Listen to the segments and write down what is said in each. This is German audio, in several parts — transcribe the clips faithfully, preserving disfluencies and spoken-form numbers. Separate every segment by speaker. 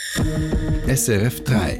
Speaker 1: S R F drei.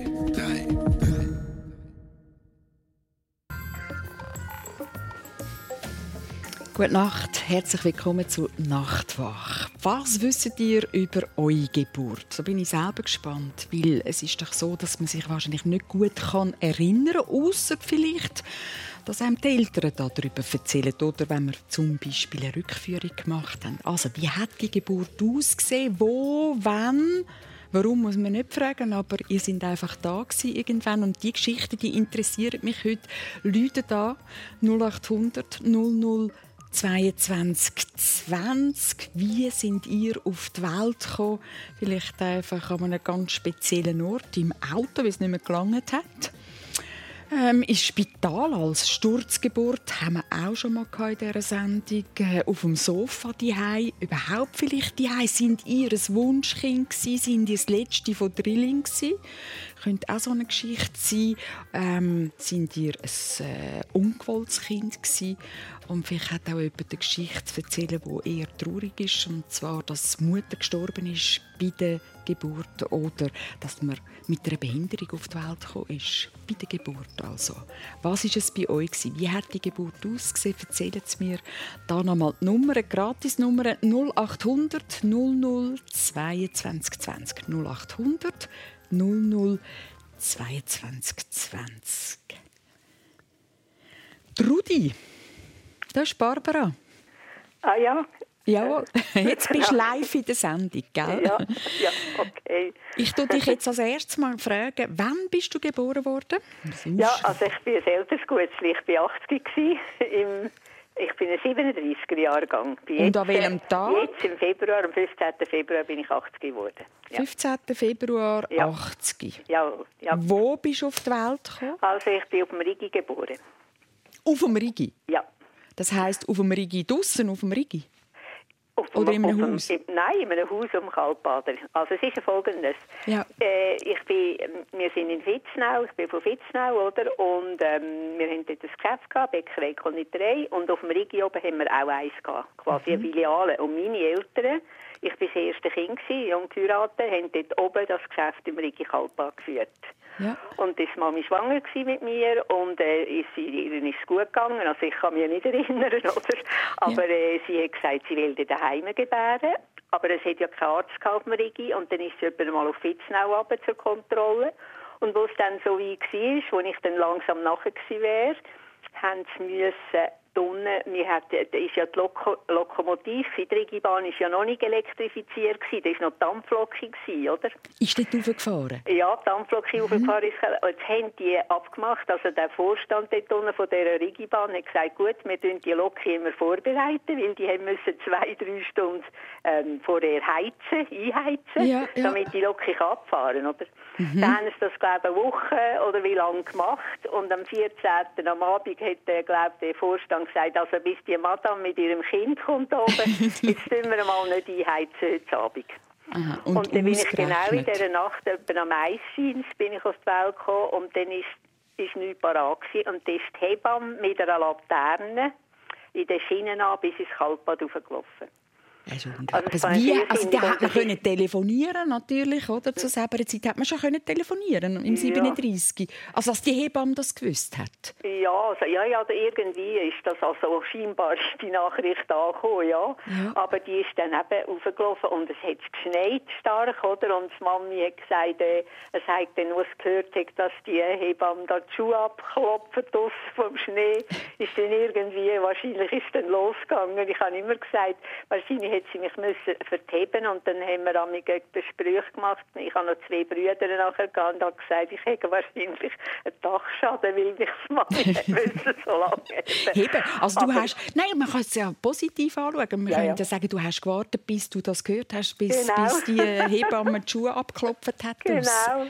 Speaker 2: Gute Nacht, herzlich willkommen zu Nachtwach. Was wisst ihr über eure Geburt? Da bin ich selber gespannt, weil es ist doch so, dass man sich wahrscheinlich nicht gut kann erinnern kann, ausser vielleicht, dass einem die Eltern darüber erzählen oder wenn wir zum Beispiel eine Rückführung gemacht haben. Also, wie hat die Geburt ausgesehen? Wo, wann? Warum, muss man nicht fragen, aber ihr seid einfach da gewesen irgendwann und die Geschichte, die interessiert mich heute. Leute da null acht hundert null null zweiundzwanzig zwanzig. Wie sind ihr auf die Welt gekommen? Vielleicht einfach an einem ganz speziellen Ort, im Auto, weil es nicht mehr gelangt hat. Ähm, ins Spital als Sturzgeburt haben wir auch schon mal in dieser Sendung. Äh, auf dem Sofa daheim. Überhaupt vielleicht daheim. Sind ihr ein Wunschkind gewesen? Sind ihr das letzte von Drilling gewesen? Könnte auch so eine Geschichte sein. Ähm, sind ihr ein äh, ungewolltes Kind gewesen? Und vielleicht hat auch jemand eine Geschichte zu erzählen, die eher traurig ist. Und zwar, dass die Mutter gestorben ist bei der Geburt oder dass man mit einer Behinderung auf die Welt gekommen ist. Bei der Geburt also. Was war es bei euch? Wie hat die Geburt ausgesehen? Erzählen Sie mir. Da nochmal die Nummer, die Gratisnummer null acht hundert null null zweiundzwanzig zwanzig. null acht hundert null null zweiundzwanzig zwanzig. Rudi, das ist Barbara.
Speaker 3: Ah ja.
Speaker 2: Ja, jetzt bist du live in der Sendung, gell?
Speaker 3: Ja, ja, okay.
Speaker 2: Ich tue dich jetzt als erstes mal fragen, wann bist du geboren worden?
Speaker 3: Ja, also ich bin ein älteres Gutzli. Ich war achtzig im Ich bin ein siebenunddreißiger-Jahrgang.
Speaker 2: Und an welchem Tag?
Speaker 3: Jetzt im Februar, am fünfzehnten Februar bin ich achtzig geworden. Ja.
Speaker 2: fünfzehnten Februar
Speaker 3: Ja.
Speaker 2: achtzig.
Speaker 3: Ja, ja.
Speaker 2: Wo bist du auf die Welt gekommen?
Speaker 3: Also ich bin auf dem Rigi geboren.
Speaker 2: Auf dem Rigi?
Speaker 3: Ja.
Speaker 2: Das heisst, auf dem Rigi, draussen auf dem Rigi?
Speaker 3: Auf
Speaker 2: Oder in einem
Speaker 3: auf
Speaker 2: Haus?
Speaker 3: Dem, nein, in einem Haus um Kaltbader. Also es ist ja Folgendes.
Speaker 2: Ja.
Speaker 3: Äh, ich bin, wir sind in Vitznau, ich bin von Vitznau, oder? Und ähm, wir hatten dort ein Geschäft gehabt, Bäckerei, Konditorei. Und auf dem Rigi oben haben wir auch eins gehabt, quasi eine Filiale. Und meine Eltern, ich war das erste Kind, jung geheiratet, haben dort oben das Geschäft im Rigi Kaltbad geführt.
Speaker 2: Ja.
Speaker 3: Und dann war Mami schwanger mit mir und äh, ist, ihr ist es gut gegangen. Also ich kann mich nicht erinnern, oder? Aber ja. äh, sie hat gesagt, sie will daheim gebären. Aber es hat ja keinen Arzt auf dem Rigi. Und dann ist sie etwa mal auf Vitznau runter zur Kontrolle. Und wo es dann so weit war, wo ich dann langsam nachher gewesen wäre, haben sie müssen unten, wir hatten, da ist ja die Loko- Lokomotive, die Rigibahn war ja noch nicht elektrifiziert, da war noch die Dampflocke, oder?
Speaker 2: Ist dort hochgefahren?
Speaker 3: Ja, die Dampflocke hochgefahren ist. Jetzt haben die abgemacht, also der Vorstand dort unten von dieser Rigibahn hat gesagt, gut, wir tun die Locke immer vorbereiten, weil die haben müssen zwei, drei Stunden ähm, vorher heizen, einheizen,
Speaker 2: ja, ja.
Speaker 3: damit die Locke abfahren kann, oder?
Speaker 2: Mhm.
Speaker 3: Dann haben sie das, glaube ich, eine Woche oder wie lange gemacht und am vierzehnten am Abend hat, äh, glaube ich, der Vorstand gesagt, also bis die Madame mit ihrem Kind kommt oben, jetzt tun wir mal nicht einheizen heute Abend.
Speaker 2: Aha, und,
Speaker 3: und dann bin ich genau in dieser Nacht etwa am Eisscheins bin ich auf die Welt gekommen und dann ist, ist nichts parat gewesen. Und dann ist die Hebamme mit einer Laterne in den Schienen an bis ins Kaltbad raufgelaufen.
Speaker 2: Also, also, wie, also da hat man können telefonieren natürlich, oder? Zu selber Zeit hat man schon können telefonieren im siebenunddreißig. Also dass die Hebamme das gewusst hat.
Speaker 3: Ja, also, ja, ja, irgendwie ist das also scheinbar ist die Nachricht angekommen, ja. ja. Aber die ist dann eben raufgelaufen und es hat geschneit stark, oder? Und die Mami hat gesagt, äh, es hat dann was gehört, dass die Hebamme da die Schuhe abklopfen vom Schnee. Ist dann irgendwie, wahrscheinlich ist dann losgegangen. Ich habe immer gesagt, wahrscheinlich hat sie mich müssen verheben und dann haben wir einmal Gespräche gemacht. Ich habe noch zwei Brüder nachher gegangen und habe gesagt, ich hätte wahrscheinlich einen Dachschaden, weil ich es mal nicht müssen, so lange
Speaker 2: heben. Also du hast, nein, man kann es ja positiv anschauen. Man
Speaker 3: ja,
Speaker 2: könnte
Speaker 3: ja.
Speaker 2: sagen, du hast gewartet, bis du das gehört hast, bis,
Speaker 3: genau.
Speaker 2: bis die Hebamme die Schuhe abgeklopft hat.
Speaker 3: Genau.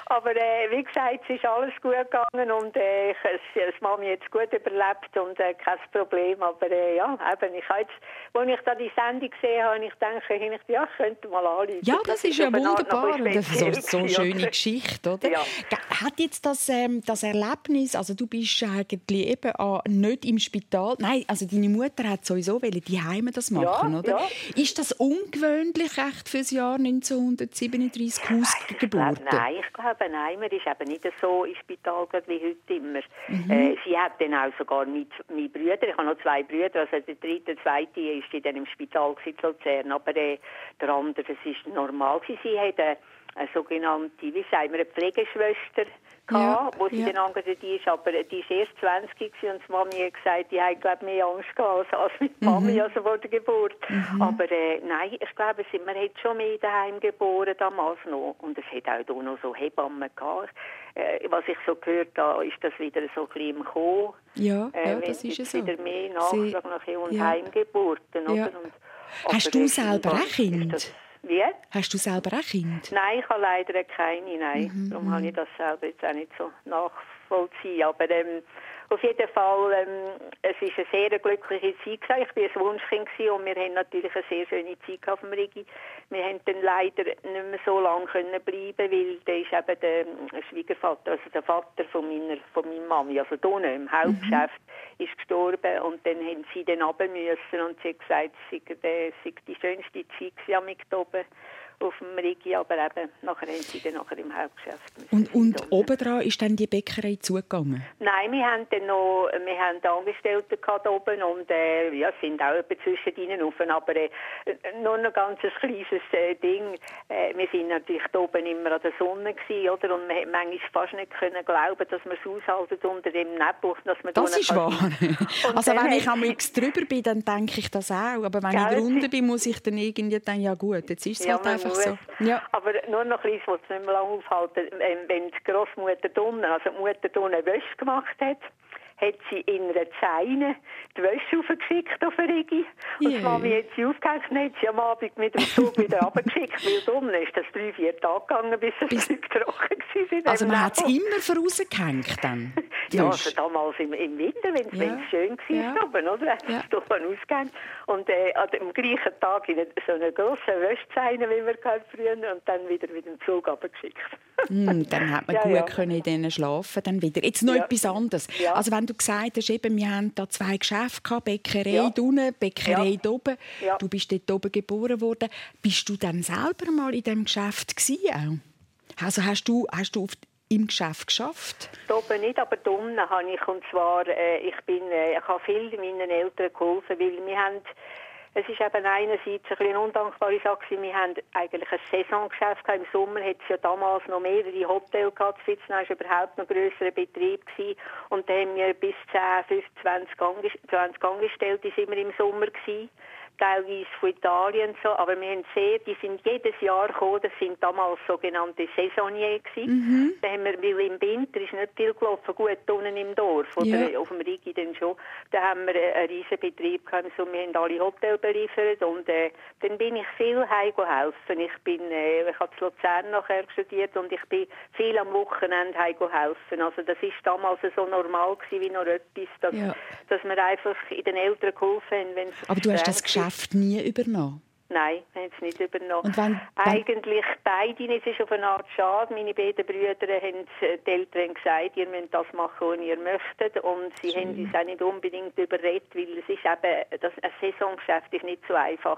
Speaker 3: Aber äh, wie gesagt, es ist alles gut gegangen und äh, ich, das Mami jetzt gut überlebt und äh, kein Problem. Aber äh, ja, eben, ich habe jetzt, als ich da die Sendung gesehen habe, ich denke, ich, ja, ich könnte mal anrufen.
Speaker 2: Ja, das ist ja wunderbar. Das ist so, so eine schöne
Speaker 3: oder?
Speaker 2: Geschichte, oder?
Speaker 3: Ja.
Speaker 2: Hat jetzt das, ähm, das Erlebnis, also du bist eigentlich eben auch nicht im Spital, nein, also deine Mutter hat sowieso wollen, die Heime das machen,
Speaker 3: Ja,
Speaker 2: oder?
Speaker 3: ja.
Speaker 2: Ist das ungewöhnlich recht für das Jahr neunzehnhundertsiebenunddreißig Hausgeburten?
Speaker 3: Nein, ich glaube, nein, man ist eben nicht so im Spital wie heute immer.
Speaker 2: Mhm.
Speaker 3: Äh, sie hat dann auch sogar meine, meine Brüder, ich habe noch zwei Brüder, also der dritte, der zweite ist in im Spital in Luzern, aber äh, der andere, das ist normal gewesen. Sie hat eine, eine sogenannte, wie sagen wir, eine Pflegeschwester
Speaker 2: Ja,
Speaker 3: gehabt, wo sie
Speaker 2: ja.
Speaker 3: dann engagiert ist, aber die ist erst zwanzig gewesen und die Mami hat gesagt, die hat glaube mehr Angst gehabt als mit
Speaker 2: Mhm.
Speaker 3: Mami, also vor der Geburt.
Speaker 2: Mhm.
Speaker 3: Aber äh, nein, ich glaube, sie- man hat schon mehr daheim geboren damals noch und es hat auch da noch so Hebammen gehabt. Äh, was ich so gehört habe, ist das wieder so ein bisschen im Kommen.
Speaker 2: Ja,
Speaker 3: Äh,
Speaker 2: ja,
Speaker 3: wenn
Speaker 2: das ist
Speaker 3: jetzt
Speaker 2: ja so.
Speaker 3: wieder mehr
Speaker 2: Sie-
Speaker 3: Nachfrage nach und
Speaker 2: ja.
Speaker 3: Heimgeburten,
Speaker 2: Ja.
Speaker 3: oder? Und,
Speaker 2: Hast
Speaker 3: aber,
Speaker 2: du
Speaker 3: äh,
Speaker 2: selber
Speaker 3: scheinbar
Speaker 2: ein Kind?
Speaker 3: ist das- Wie?
Speaker 2: Hast du selber ein Kind?
Speaker 3: Nein, ich habe leider keine, nein.
Speaker 2: Mhm,
Speaker 3: Darum kann ich das selber jetzt auch nicht so nachvollziehen. Aber ähm, auf jeden Fall, ähm, es ist eine sehr glückliche Zeit gewesen. Ich war ein Wunschkind gewesen und wir haben natürlich eine sehr schöne Zeit auf dem Rigi. Wir haben dann leider nicht mehr so lange können bleiben, weil der ist eben der Schwiegervater, also der Vater von meiner, von meiner Mami, also hier im Hauptgeschäft, mhm. ist gestorben und dann haben sie dann runter müssen und sie hat gesagt, es sei, es sei die schönste Zeit gewesen mit oben auf dem Rigi, aber eben nachher haben sie dann nachher im Hauptgeschäft müssen.
Speaker 2: Und, und obendran ist dann die Bäckerei zugegangen?
Speaker 3: Nein, wir haben dann noch, wir haben Angestellte gehabt oben und äh, ja, sind auch etwa zwischen ihnen offen, aber äh, nur noch ganz ein kleines äh, Ding. Äh, wir sind natürlich da oben immer an der Sonne gewesen, oder? Und man hat manchmal fast nicht können glauben, dass man es aushalten unter dem Nebel, dass man
Speaker 2: das ist wahr. Also wenn ich am X drüber bin, dann denke ich das auch. Aber wenn
Speaker 3: Gell,
Speaker 2: ich drunter bin, muss ich dann irgendwie denken, ja gut, jetzt ist es
Speaker 3: ja,
Speaker 2: halt einfach
Speaker 3: muss.
Speaker 2: so. Ja.
Speaker 3: Aber nur noch ein bisschen, was nicht mehr lange aufhalten. Ähm, wenn die Grossmutter Donne, also die Mutter Donne Wäsche gemacht hat, hat sie in einer Zeine die Wäsche raufgeschickt auf den Rigi. Und
Speaker 2: Yeah.
Speaker 3: die Mami hat sie aufgehängt und hat sie am Abend mit dem Zug wieder runtergeschickt. Weil Donne ist das drei, vier Tage gegangen, bis das
Speaker 2: Bis...
Speaker 3: Zeug trocken war.
Speaker 2: Also man hat es immer vorausgehängt dann?
Speaker 3: Ja, also damals im, im Winter, wenn es
Speaker 2: Ja.
Speaker 3: schön war,
Speaker 2: Ja.
Speaker 3: oben, oder? Hat
Speaker 2: Ja.
Speaker 3: es doch ausgehängt. Und äh, an dem gleichen Tag in so einer grossen Wäschzeine, wie wir hatten früher, und dann wieder mit dem Zug runtergeschickt.
Speaker 2: Mm, dann hat man
Speaker 3: Ja,
Speaker 2: gut
Speaker 3: ja.
Speaker 2: können in denen schlafen dann wieder. Jetzt noch
Speaker 3: Ja.
Speaker 2: etwas anderes.
Speaker 3: Ja.
Speaker 2: Also wenn du gesagt hast, eben, wir haben da zwei Geschäfte gehabt, Bäckerei
Speaker 3: Ja.
Speaker 2: da unten, Bäckerei
Speaker 3: Ja.
Speaker 2: da oben.
Speaker 3: Ja.
Speaker 2: Du bist dort oben geboren worden. Bist du dann selber mal in diesem Geschäft gewesen auch? Also hast du, hast du auf, im Geschäft geschafft?
Speaker 3: Da oben nicht, aber da unten habe ich, und zwar, äh, ich bin, äh, ich habe viel meinen Eltern geholfen, weil wir haben, es ist eben einerseits ein bisschen eine undankbare Sache, wir haben eigentlich ein Saisongeschäft gehabt. Im Sommer hat es ja damals noch mehrere Hotels gehabt, Fitznau war überhaupt noch ein grösserer Betrieb gewesen. Und da haben wir bis zehn, fünfzehn, zwanzig Angestellte sind wir im Sommer gewesen. Teilweise von Italien so, aber wir haben sehr, die sind jedes Jahr gekommen, das sind damals sogenannte Saisonniers gewesen.
Speaker 2: Mhm.
Speaker 3: Da haben wir, weil im Winter ist nicht viel gelaufen, gut unten im Dorf, oder
Speaker 2: Ja.
Speaker 3: auf dem Rigi dann schon, da haben wir einen riesen Betrieb gehabt, so, wir haben alle Hotels beliefert und äh, dann bin ich viel heim helfen. Ich bin, äh, ich habe in Luzern nachher studiert und ich bin viel am Wochenende heim helfen. Also das ist damals so normal gewesen wie noch etwas, dass,
Speaker 2: Ja.
Speaker 3: dass wir einfach in den Eltern geholfen haben, wenn es
Speaker 2: Aber du hast das
Speaker 3: streng war.
Speaker 2: Geschäft nie übernommen?
Speaker 3: Nein, wir haben es nicht übernommen.
Speaker 2: Und wenn- wenn-
Speaker 3: Eigentlich beide, es ist auf eine Art schade. Meine beiden Brüder haben die Eltern gesagt, ihr müsst das machen, was ihr möchtet. Und sie
Speaker 2: Schön.
Speaker 3: haben uns auch nicht unbedingt überredet, weil es ist eben, das, ein Saisongeschäft ist nicht so einfach.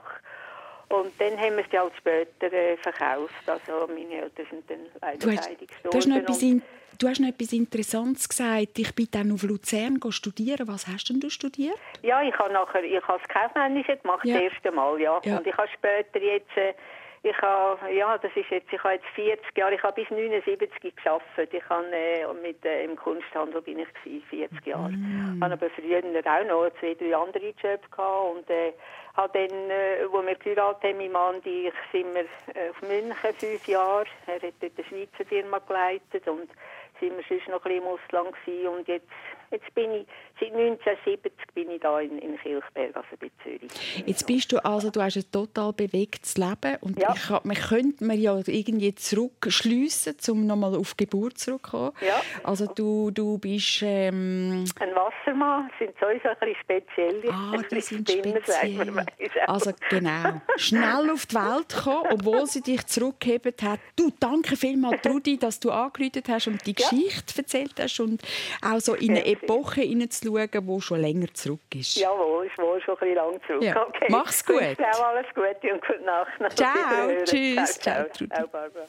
Speaker 3: Und dann haben wir es ja halt später äh, verkauft. Also meine Eltern sind dann leider
Speaker 2: Du hast,
Speaker 3: beide
Speaker 2: du, hast noch
Speaker 3: gestorben.
Speaker 2: etwas
Speaker 3: Und-
Speaker 2: in, du hast noch etwas Interessantes gesagt. Ich bin dann auf Luzern studieren. Was hast denn du studiert?
Speaker 3: Ja, ich habe nachher, ich habe das Kaufmännische gemacht,
Speaker 2: Ja.
Speaker 3: das erste Mal, ja.
Speaker 2: Ja.
Speaker 3: Und ich habe später jetzt, äh, ich habe, ja, das ist jetzt, ich habe jetzt vierzig Jahre, ich habe bis neunundsiebzig gearbeitet. Ich habe äh, mit, äh, im Kunsthandel bin ich gewesen, vierzig Jahre.
Speaker 2: Mm.
Speaker 3: Ich habe aber früher auch noch zwei, drei andere Jobs gehabt und äh, habe dann, äh, wo wir geheiratet haben, mein Mann, die, ich sind wir äh, auf München fünf Jahre. Er hat dort eine Schweizer Firma geleitet und sind wir sonst noch ein bisschen im Ausland gewesen. Und jetzt Jetzt bin ich, seit neunzehnhundertsiebzig bin ich da in, in Kilchberg, also bei Zürich.
Speaker 2: Jetzt bist du also, du hast ein total bewegtes Leben und
Speaker 3: ja.
Speaker 2: ich, man könnte mir ja irgendwie zurückschliessen, um nochmal auf die Geburt zurückzukommen.
Speaker 3: Ja.
Speaker 2: Also du, du bist... Ähm...
Speaker 3: Ein Wassermann sind sowieso ein bisschen speziell.
Speaker 2: Ah, die sind speziell. Also genau. Schnell auf die Welt gekommen, obwohl sie dich zurückgehebt hat. Du, danke vielmals, Trudi, dass du angerufen hast und die ja. Geschichte erzählt hast und auch so in eine Epoche hineinzuschauen, die schon länger zurück ist.
Speaker 3: Jawohl, ist wohl schon ein bisschen lang zurück.
Speaker 2: Ja.
Speaker 3: Okay.
Speaker 2: Mach's gut.
Speaker 3: Ich wünsche auch alles Gute und gute Nacht.
Speaker 2: Ciao, tschüss.
Speaker 3: Ciao, ciao. Ciao, Barbara.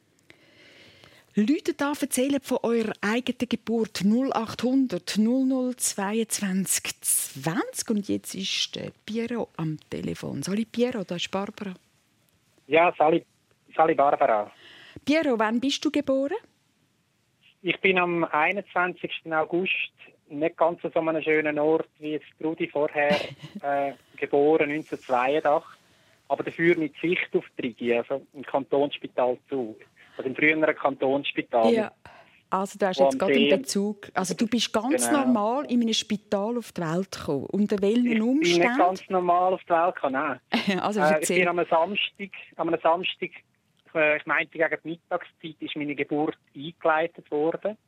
Speaker 2: Leute da erzählen von eurer eigenen Geburt null achthundert null null zweiundzwanzig zwanzig und jetzt ist der Piero am Telefon. Sali Piero, da ist Barbara.
Speaker 1: Ja, Sali, Sali Barbara.
Speaker 2: Piero, wann bist du geboren?
Speaker 1: Ich bin am einundzwanzigsten August, nicht ganz so einem schönen Ort wie jetzt Rudi vorher, äh, geboren, neunzehnhundertzweiundachtzig, aber dafür mit Sicht auf Trigi, also im Kantonsspital Zug. Also im früheren Kantonsspital.
Speaker 2: Ja, also du hast jetzt gerade einen Bezug. Also du bist ganz genau. normal in einem Spital auf die Welt gekommen. Unter welchen Umständen?
Speaker 1: Ich bin nicht ganz normal auf die Welt gekommen, nein.
Speaker 2: also,
Speaker 1: äh, ich bin am Samstag, am Samstag äh, ich meinte gegen die Mittagszeit, ist meine Geburt eingeleitet worden.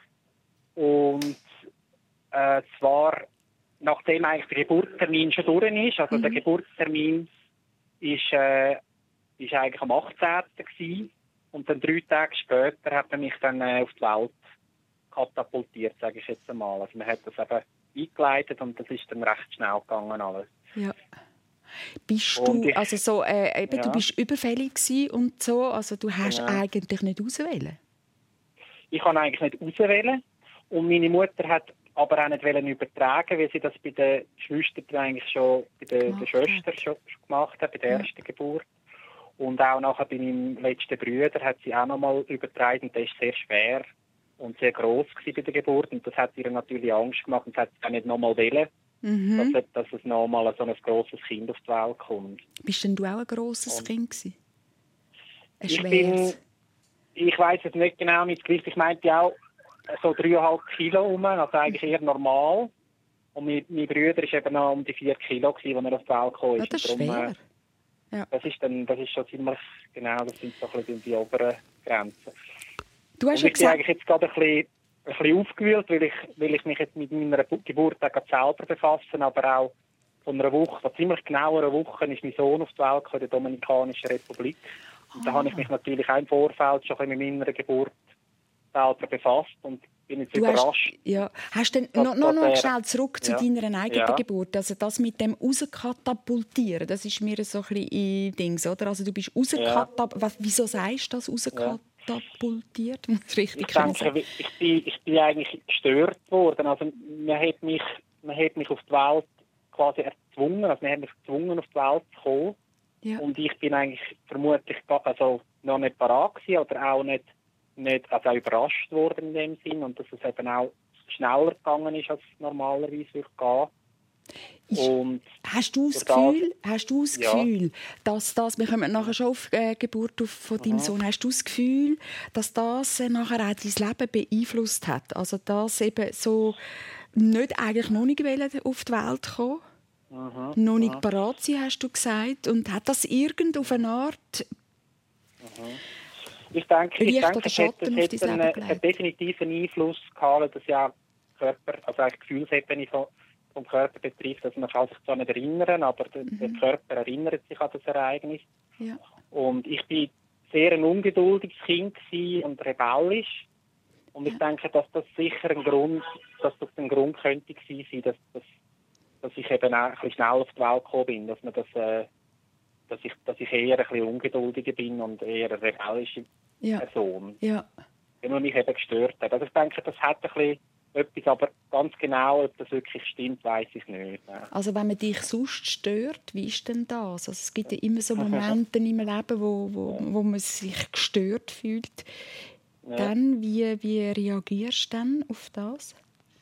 Speaker 1: Und äh, zwar, nachdem eigentlich der Geburtstermin schon durch ist, also mhm. der Geburtstermin ist, äh, ist eigentlich am achtzehnten gewesen. Und dann drei Tage später hat man mich dann äh, auf die Welt katapultiert, sage ich jetzt einmal. Also man hat das eben eingeleitet und das ist dann recht schnell gegangen alles.
Speaker 2: Ja. Bist du, ich, also so, äh, eben, ja. du bist überfällig gewesen und so, also du hast ja. eigentlich nicht auswählen?
Speaker 1: Ich kann eigentlich nicht auswählen und meine Mutter hat aber auch nicht übertragen, weil sie das bei den Schwestern eigentlich schon, bei den, den Schwestern schon, schon gemacht hat, bei der ja. ersten Geburt. Und auch nachher bei meinem letzten Bruder hat sie auch noch mal übertragen. Der ist sehr schwer und sehr gross bei der Geburt. Und das hat ihr natürlich Angst gemacht. Und sie hat auch nicht noch mal wollen, mhm. dass, dass es noch mal so ein grosses Kind auf die Welt kommt.
Speaker 2: Bist denn du auch ein grosses und Kind gewesen? Ein
Speaker 1: ich bin, ich weiss es nicht genau mit Gewicht. Ich meinte auch so dreieinhalb Kilo rum, also eigentlich eher normal. Und mein, mein Bruder war eben noch um die vier Kilo gewesen, als er auf die Welt kam.
Speaker 2: Ja, das ist schwer.
Speaker 1: Ja. Das ist dann, das ist schon ziemlich, genau, das sind so ein bisschen die oberen Grenzen.
Speaker 2: Du hast
Speaker 1: und
Speaker 2: ja
Speaker 1: ich
Speaker 2: gesagt...
Speaker 1: bin eigentlich jetzt gerade ein bisschen, ein bisschen aufgewühlt, weil ich, weil ich mich jetzt mit meiner Geburt auch selber befasse, aber auch von einer Woche, von ziemlich genau einer Woche, ist mein Sohn auf die Welt gekommen, in der Dominikanischen Republik. Und oh. da habe ich mich natürlich auch im Vorfeld schon mit meiner Geburt selber befasst und bin jetzt
Speaker 2: du
Speaker 1: überrascht.
Speaker 2: Hast, ja. hast denn noch, noch, noch schnell zurück zu
Speaker 1: ja.
Speaker 2: deiner eigenen
Speaker 1: ja.
Speaker 2: Geburt. Also das mit dem rauskatapultieren, das ist mir so ein bisschen Dings, oder? Also du bist rauskatapultiert. Ja. Wieso sagst du das, rauskatapultiert? Ja. Richtig
Speaker 1: ich denke, ich bin, ich bin eigentlich gestört worden. Also man hat mich, man hat mich auf die Welt quasi erzwungen, also man hat mich gezwungen, auf die Welt zu kommen. Ja. Und ich bin eigentlich vermutlich also noch nicht parat gewesen oder auch nicht nicht also auch überrascht worden in dem Sinn und dass es eben auch schneller gegangen ist, als es normalerweise würde gehen. Und
Speaker 2: hast du das Gefühl, das, hast du das
Speaker 1: ja.
Speaker 2: Gefühl, dass das, wir kommen nachher schon auf die äh, Geburt von deinem mhm. Sohn, hast du das Gefühl, dass das äh, nachher auch dein Leben beeinflusst hat? Also dass eben so nicht eigentlich noch nicht auf die Welt kommen, mhm. noch nicht mhm. parat sein, hast du gesagt, und hat das irgend auf eine Art...
Speaker 1: Mhm. Ich denke, ich denke es hat, es hat einen, einen definitiven Einfluss gehabt, dass ja Körper, also eigentlich Gefühlsebene vom, vom Körper betrifft. Also man kann sich zwar nicht erinnern, aber der, mhm. der Körper erinnert sich an das Ereignis.
Speaker 2: Ja.
Speaker 1: Und ich war sehr ein ungeduldiges Kind und rebellisch. Und ich ja. denke, dass das sicher ein Grund, dass das ein Grund könnte gewesen sein, dass, dass, dass ich eben auch ein bisschen schnell auf die Welt gekommen bin, dass man das, äh, dass ich, dass ich eher ein bisschen ungeduldiger bin und eher eine rebellische ja. Person.
Speaker 2: Ja.
Speaker 1: Wenn man mich eben gestört hat. Also ich denke, das hat ein bisschen etwas, aber ganz genau, ob das wirklich stimmt, weiss ich nicht. Ja.
Speaker 2: Also wenn man dich sonst stört, wie ist denn das? Also es gibt ja immer so Momente im Leben, wo, wo, wo man sich gestört fühlt. Ja. Dann, wie, wie reagierst du dann auf das?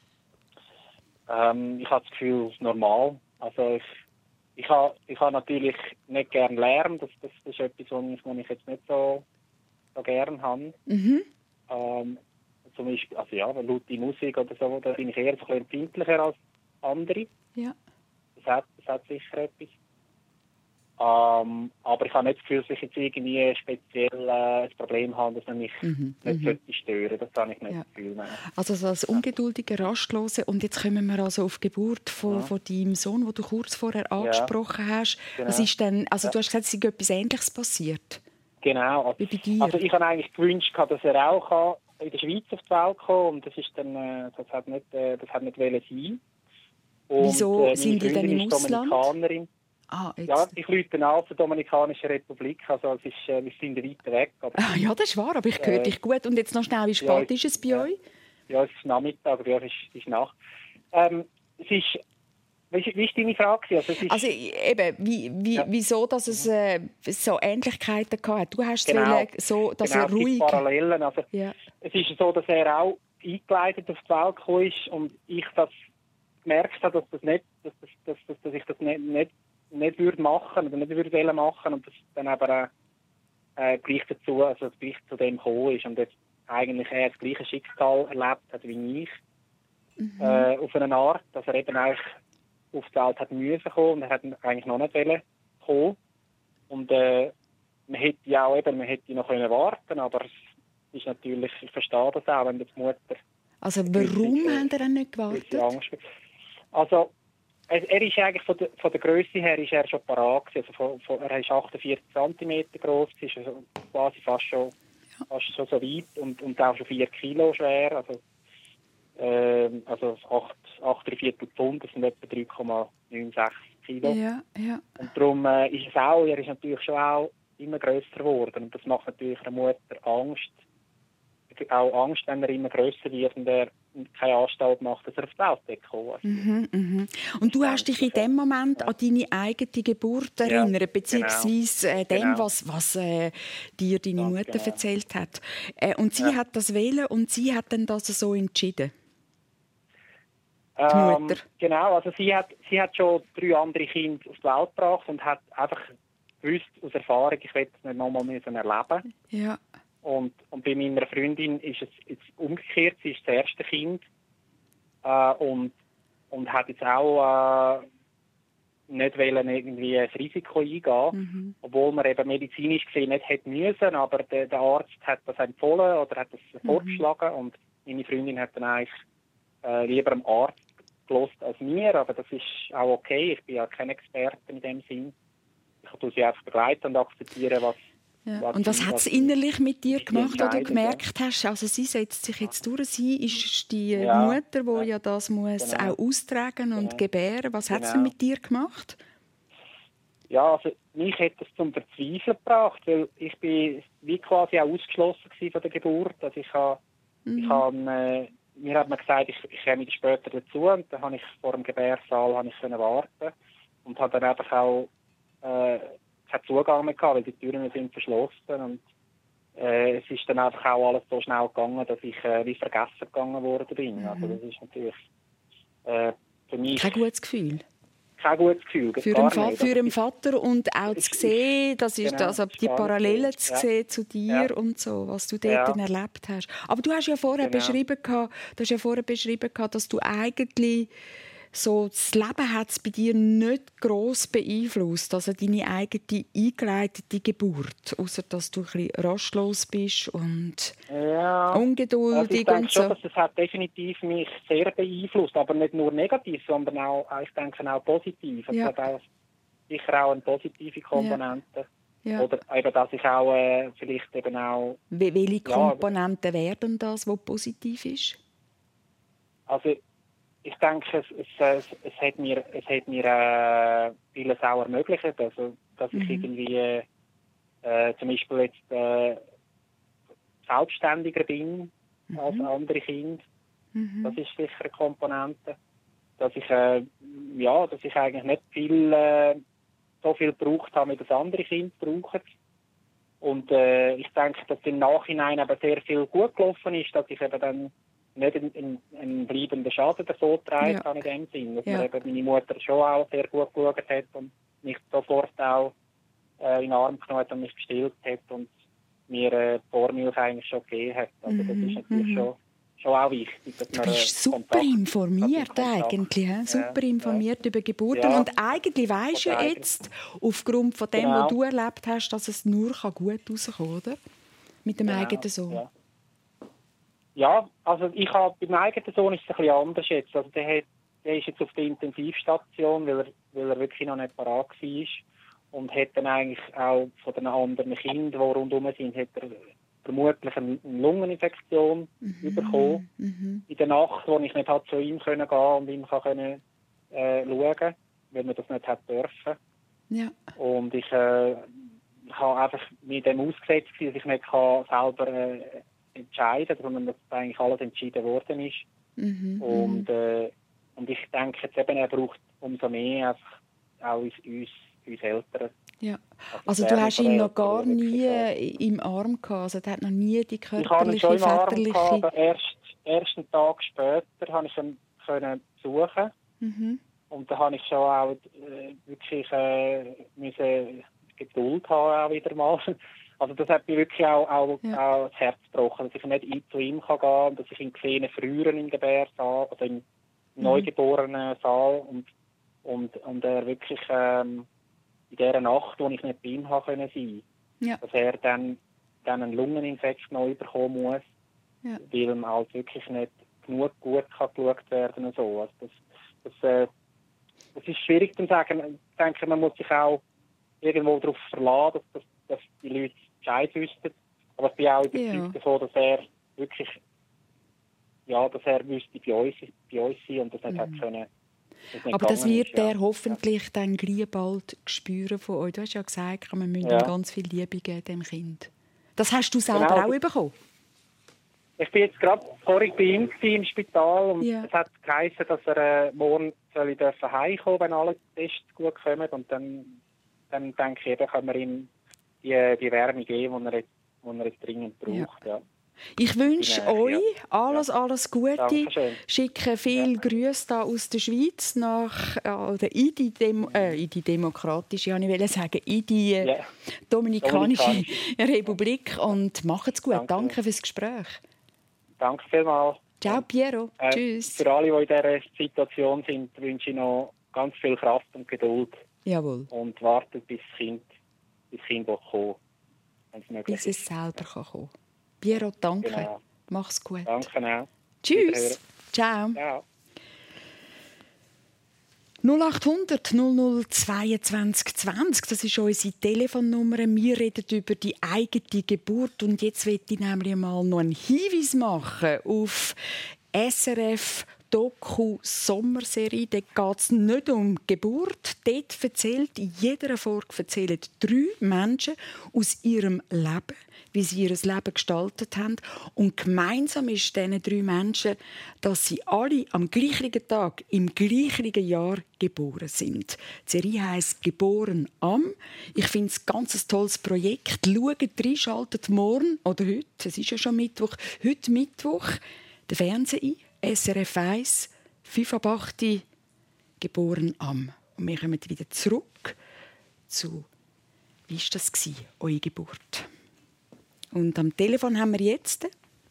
Speaker 1: Ähm, ich habe das Gefühl, es ist normal. Also ich, ich habe ich habe natürlich nicht gerne Lärm. Das, das ist etwas, was ich jetzt nicht so, so gerne habe.
Speaker 2: Mhm.
Speaker 1: Ähm, zum Beispiel, also ja, laute Musik oder so, da bin ich eher so ein bisschen empfindlicher als andere.
Speaker 2: Ja.
Speaker 1: Das hat, das hat sicher etwas. Ähm, aber ich habe nicht das Gefühl, dass ich jetzt irgendwie speziell äh, ein Problem habe, dass man mich
Speaker 2: Mhm,
Speaker 1: nicht
Speaker 2: mhm.
Speaker 1: stören. Das habe ich nicht
Speaker 2: Ja.
Speaker 1: das Gefühl. Nein.
Speaker 2: Also so als ungeduldige, rastlose. Und jetzt kommen wir also auf die Geburt von,
Speaker 1: Mhm.
Speaker 2: von deinem Sohn, den du kurz vorher
Speaker 1: Ja.
Speaker 2: angesprochen hast.
Speaker 1: Genau.
Speaker 2: Was ist denn, also
Speaker 1: Ja.
Speaker 2: du hast gesagt, es ist etwas Ähnliches passiert.
Speaker 1: Genau. Also,
Speaker 2: Wie bei dir?
Speaker 1: also ich habe eigentlich gewünscht, dass er auch kann in der Schweiz auf die Welt kommen, und das ist dann, äh, das hat nicht, äh, das hat nicht wollen sein. Und,
Speaker 2: Wieso
Speaker 1: äh,
Speaker 2: sind die
Speaker 1: meine
Speaker 2: denn im
Speaker 1: Freundin ist
Speaker 2: Ausland?
Speaker 1: Dominikanerin.
Speaker 2: Ah, jetzt.
Speaker 1: Ja, ich rufe dann auf der Dominikanischen Republik, also es ist, äh, wir sind weit weg. Aber,
Speaker 2: Ah, ja, das ist wahr, aber ich höre
Speaker 1: äh,
Speaker 2: dich gut. Und jetzt noch schnell, wie
Speaker 1: ja,
Speaker 2: spät ist es bei
Speaker 1: ja.
Speaker 2: euch?
Speaker 1: Ja, es ist Nachmittag, ja, es ist, es ist Nacht. Ähm, es ist, wie ist, wie ist deine Frage? Also, es ist,
Speaker 2: Also eben, wie, wie,
Speaker 1: Ja.
Speaker 2: wieso dass es äh, so Ähnlichkeiten hatte. Du hast es
Speaker 1: Genau.
Speaker 2: wollen, so, dass
Speaker 1: genau,
Speaker 2: er
Speaker 1: es gibt
Speaker 2: ruhig...
Speaker 1: Parallelen. Also,
Speaker 2: Ja.
Speaker 1: Es ist so, dass er auch eingeleitet auf die Welt gekommen ist und ich das gemerkt habe, dass, das nicht, dass, das, dass, dass, dass ich das nicht, nicht, nicht würde machen oder nicht würde wollen machen und das dann aber äh, gleich dazu, also gleich zu dem gekommen ist und jetzt eigentlich er das gleiche Schicksal erlebt hat wie ich.
Speaker 2: Mhm.
Speaker 1: Äh, auf eine Art, dass er eben eigentlich auf die Welt hat müssen kommen und er hat eigentlich noch nicht wollen kommen. Und äh, man hätte ja auch eben, man hätte noch können warten, aber es ist natürlich, ich verstehe das auch, wenn die Mutter...
Speaker 2: Also warum
Speaker 1: gewisse,
Speaker 2: haben ihr dann nicht
Speaker 1: gewisse
Speaker 2: gewartet?
Speaker 1: Angst. Also er, er ist eigentlich von der, von der Grösse her ist er schon parat gewesen. Also von, von, er ist achtundvierzig Zentimeter groß, ist also quasi fast schon,
Speaker 2: Ja.
Speaker 1: fast schon so weit und, und auch schon vier Kilo schwer. Also ähm, also acht Komma vier Pfund, das sind etwa drei Komma sechs Kilo.
Speaker 2: Ja, ja.
Speaker 1: Und darum äh, ist es auch, er ist natürlich schon auch immer grösser geworden. Und das macht natürlich einer Mutter Angst. Auch Angst, wenn er immer grösser wird und er keine Anstalt macht, dass er auf die Welt kommt.
Speaker 2: Mhm, mhm. Und du hast dich in dem Moment
Speaker 1: Ja.
Speaker 2: an deine eigene Geburt
Speaker 1: Ja,
Speaker 2: erinnert, beziehungsweise äh, dem,
Speaker 1: Genau.
Speaker 2: was, was äh, dir deine
Speaker 1: Ganz
Speaker 2: Mutter
Speaker 1: genau.
Speaker 2: erzählt hat. Äh, und sie
Speaker 1: Ja.
Speaker 2: hat das wählen und sie hat dann das so entschieden. Die
Speaker 1: Ähm,
Speaker 2: Mutter.
Speaker 1: genau, also sie hat, sie hat schon drei andere Kinder auf die Welt gebracht und hat einfach gewusst aus Erfahrung, ich will es nicht nochmal müssen erleben.
Speaker 2: Ja.
Speaker 1: Und, und bei meiner Freundin ist es jetzt umgekehrt, sie ist das erste Kind äh, und, und hat jetzt auch äh, nicht wollen irgendwie ein Risiko eingehen,
Speaker 2: Mhm.
Speaker 1: obwohl man eben medizinisch gesehen nicht hätte müssen, aber der, der Arzt hat das empfohlen oder hat das
Speaker 2: Mhm.
Speaker 1: vorgeschlagen und meine Freundin hat dann eigentlich äh, lieber am Arzt gelost als mir, aber das ist auch okay, ich bin ja kein Experte in dem Sinn. Ich tue sie einfach begleiten und akzeptieren, was
Speaker 2: Ja.
Speaker 1: Was
Speaker 2: Und was
Speaker 1: sie-
Speaker 2: hat
Speaker 1: was
Speaker 2: es
Speaker 1: sie-
Speaker 2: innerlich mit dir
Speaker 1: sie
Speaker 2: gemacht, wo du
Speaker 1: entscheiden,
Speaker 2: gemerkt hast, also sie setzt sich jetzt durch, sie ist die
Speaker 1: Ja,
Speaker 2: Mutter, die ja.
Speaker 1: ja.
Speaker 2: das muss
Speaker 1: Genau.
Speaker 2: auch austragen und
Speaker 1: Genau.
Speaker 2: gebären. Was hat es
Speaker 1: Genau.
Speaker 2: denn mit dir gemacht?
Speaker 1: Ja, also mich hat das zum Verzweifeln gebracht, weil ich bin wie quasi auch ausgeschlossen gewesen von der Geburt. Also ich habe,
Speaker 2: Mhm.
Speaker 1: ich habe, äh, mir hat man gesagt, ich, ich komme später dazu und dann habe ich vor dem Gebärsaal habe ich können warten und habe dann einfach auch äh, keinen Zugang mehr gehabt, weil die Türen sind verschlossen und äh, es ist dann einfach auch alles so schnell gegangen, dass ich äh, wie vergessen gegangen worden bin.
Speaker 2: Mhm.
Speaker 1: Also das ist natürlich äh, für mich
Speaker 2: Kein gutes Gefühl.
Speaker 1: kein gutes Gefühl.
Speaker 2: Für
Speaker 1: gar
Speaker 2: den, Fa
Speaker 1: nicht.
Speaker 2: für
Speaker 1: Also,
Speaker 2: den Vater und auch
Speaker 1: ich-
Speaker 2: zu sehen, das ist
Speaker 1: genau,
Speaker 2: also
Speaker 1: ist
Speaker 2: die
Speaker 1: gar nicht
Speaker 2: Parallelen
Speaker 1: so.
Speaker 2: zu
Speaker 1: Ja.
Speaker 2: sehen zu dir
Speaker 1: Ja.
Speaker 2: und so, was du dort
Speaker 1: Ja.
Speaker 2: dann erlebt hast. Aber du hast ja vorher
Speaker 1: Genau.
Speaker 2: beschrieben, gehabt- du hast ja vorher beschrieben, gehabt, dass du eigentlich so das Leben hat es bei dir nicht gross beeinflusst, also deine eigene eingeleitete Geburt, außer dass du ein bisschen rastlos bist und
Speaker 1: Ja, also ich
Speaker 2: ungeduldig
Speaker 1: denke
Speaker 2: und
Speaker 1: schon,
Speaker 2: so.
Speaker 1: dass das hat definitiv mich sehr beeinflusst, aber nicht nur negativ, sondern auch, ich denke auch positiv. Es
Speaker 2: Ja.
Speaker 1: hat auch sicher auch eine positive Komponente.
Speaker 2: Ja.
Speaker 1: Oder eben, dass ich auch äh, vielleicht eben auch,
Speaker 2: Wel- Welche
Speaker 1: Ja,
Speaker 2: Komponenten wären das, wo positiv ist?
Speaker 1: also ich denke, es, es, es, es hat mir, es hat mir äh, vieles auch ermöglicht, also dass ich
Speaker 2: Mhm.
Speaker 1: irgendwie äh, zum Beispiel jetzt äh, selbstständiger bin als andere Kinder.
Speaker 2: Mhm.
Speaker 1: Das ist sicher eine Komponente. Dass ich, äh, ja, dass ich eigentlich nicht viel, äh, so viel gebraucht habe, wie das andere Kinder brauchen. Und äh, ich denke, dass im Nachhinein aber sehr viel gut gelaufen ist, dass ich eben dann nicht einen, einen, einen bleibenden Schaden davon getragen
Speaker 2: Ja.
Speaker 1: habe in dem Sinn. Dass
Speaker 2: Ja.
Speaker 1: mir eben meine Mutter schon auch sehr gut geschaut hat und mich sofort auch äh, in den Arm genommen hat und mich gestillt hat und mir äh, Vormilch eigentlich schon gegeben hat. Also das
Speaker 2: Mhm,
Speaker 1: ist natürlich
Speaker 2: mhm.
Speaker 1: schon schon auch wichtig. Dass
Speaker 2: du
Speaker 1: man,
Speaker 2: bist
Speaker 1: äh,
Speaker 2: super
Speaker 1: Kontakt,
Speaker 2: informiert eigentlich, he? super
Speaker 1: ja,
Speaker 2: informiert
Speaker 1: ja.
Speaker 2: über Geburten.
Speaker 1: Ja.
Speaker 2: Und eigentlich weisst du ja jetzt, aufgrund von dem,
Speaker 1: genau.
Speaker 2: was du erlebt hast, dass es nur gut rauskommen kann, oder? Mit dem
Speaker 1: Genau.
Speaker 2: eigenen Sohn.
Speaker 1: Ja. ja, also ich habe beim eigenen Sohn ist es ein bisschen anders jetzt. Also der, hat, der ist jetzt auf der Intensivstation, weil er, weil er wirklich noch nicht parat war. Und hat dann eigentlich auch von den anderen Kindern, die rundherum sind, hat er vermutlich eine Lungeninfektion mhm. bekommen. Mhm. In der Nacht, wo ich nicht hat zu ihm können gehen und ihm können, äh, schauen, weil man das nicht hat dürfen.
Speaker 2: Ja.
Speaker 1: Und ich äh, habe einfach mit dem ausgesetzt, dass ich nicht kann selber äh, entscheiden kann, sondern dass eigentlich alles entschieden worden ist. Mhm. Und, äh, und ich denke jetzt eben, er braucht umso mehr einfach auch uns, uns uns Eltern.
Speaker 2: Ja. Also, also du hast ihn noch gar nie im Arm gehabt, also er hat noch nie die körperliche,
Speaker 1: väterliche... Ich habe ihn schon im Arm gehabt, aber erst ersten Tag später konnte ich ihn können besuchen. Mhm. Und da habe ich schon auch äh, wirklich äh, müssen Geduld haben, auch wieder mal. Also das hat mir wirklich auch, auch, ja. auch das Herz gebrochen, dass ich nicht zu ihm kann gehen und dass ich ihn gesehen früher im Gebärsaal, also im mhm. neugeborenen Saal und, und, und er wirklich... Ähm, in dieser Nacht, wo ich nicht bei ihm sein konnte, ja. dass er dann, dann einen Lungeninfekt neu bekommen muss, ja. weil ihm halt wirklich nicht genug gut kann geschaut werden und so. Also das, das, äh, das ist schwierig zu sagen. Ich denke, man muss sich auch irgendwo darauf verlassen, dass, dass, dass die Leute Bescheid wüssten. Aber ich bin auch überzeugt ja. davon, dass er wirklich, ja, dass er wüsste bei uns, bei uns sein und das nicht mhm. hat können.
Speaker 2: Aber das wird ist, er ja. hoffentlich ja. dann gleich bald spüren von euch. Du hast ja gesagt, wir müssen ja. ihm ganz viel Liebe geben, dem Kind. Das hast du selber genau. auch bekommen?
Speaker 1: Ich bin jetzt gerade vorhin bei ihm im Spital und ja. es hat geheißen, dass er äh, morgen soll heimkommen, wenn alle Tests gut kommen. Und dann, dann denke ich, dann können wir ihm die, die Wärme geben, die er, er jetzt dringend braucht. Ja. Ja.
Speaker 2: Ich wünsche euch alles, alles Gute. Dankeschön. Schicke viele ja. Grüße da aus der Schweiz nach äh, in, die Demo, äh, in die demokratische, ich wollte sagen, in die äh, ja. Dominikanische, Dominikanische Republik und macht's gut. Danke, Danke fürs Gespräch.
Speaker 1: Danke vielmals.
Speaker 2: Ciao Piero. Äh, Tschüss.
Speaker 1: Für alle, die in dieser Situation sind, wünsche ich noch ganz viel Kraft und Geduld.
Speaker 2: Jawohl.
Speaker 1: Und wartet, bis das Kind, bis das Kind kommt, wenn es möglich ist.
Speaker 2: Bis es selber kann kommen. Piero, danke. Genau. Mach's gut.
Speaker 1: Danke auch.
Speaker 2: Tschüss. Ciao.
Speaker 1: Ciao.
Speaker 2: null acht hundert null null zweiundzwanzig zwanzig, das ist unsere Telefonnummer. Wir reden über die eigene Geburt. Und jetzt möchte ich nämlich mal noch einen Hinweis machen auf S R F Doku-Sommerserie. Dort geht es nicht um Geburt. Dort erzählt, in jeder Folge erzählen drei Menschen aus ihrem Leben, wie sie ihr Leben gestaltet haben. Und gemeinsam ist diesen drei Menschen, dass sie alle am gleichen Tag, im gleichen Jahr geboren sind. Die Serie heisst «Geboren am». Ich finde es ein ganz tolles Projekt. Schaut rein, schaltet morgen oder heute, es ist ja schon Mittwoch, heute Mittwoch, den Fernseher ein. S R F eins, fünf ab acht, «Geboren am». Und wir kommen wieder zurück zu «Wie war das, eure Geburt?» Und am Telefon haben wir jetzt...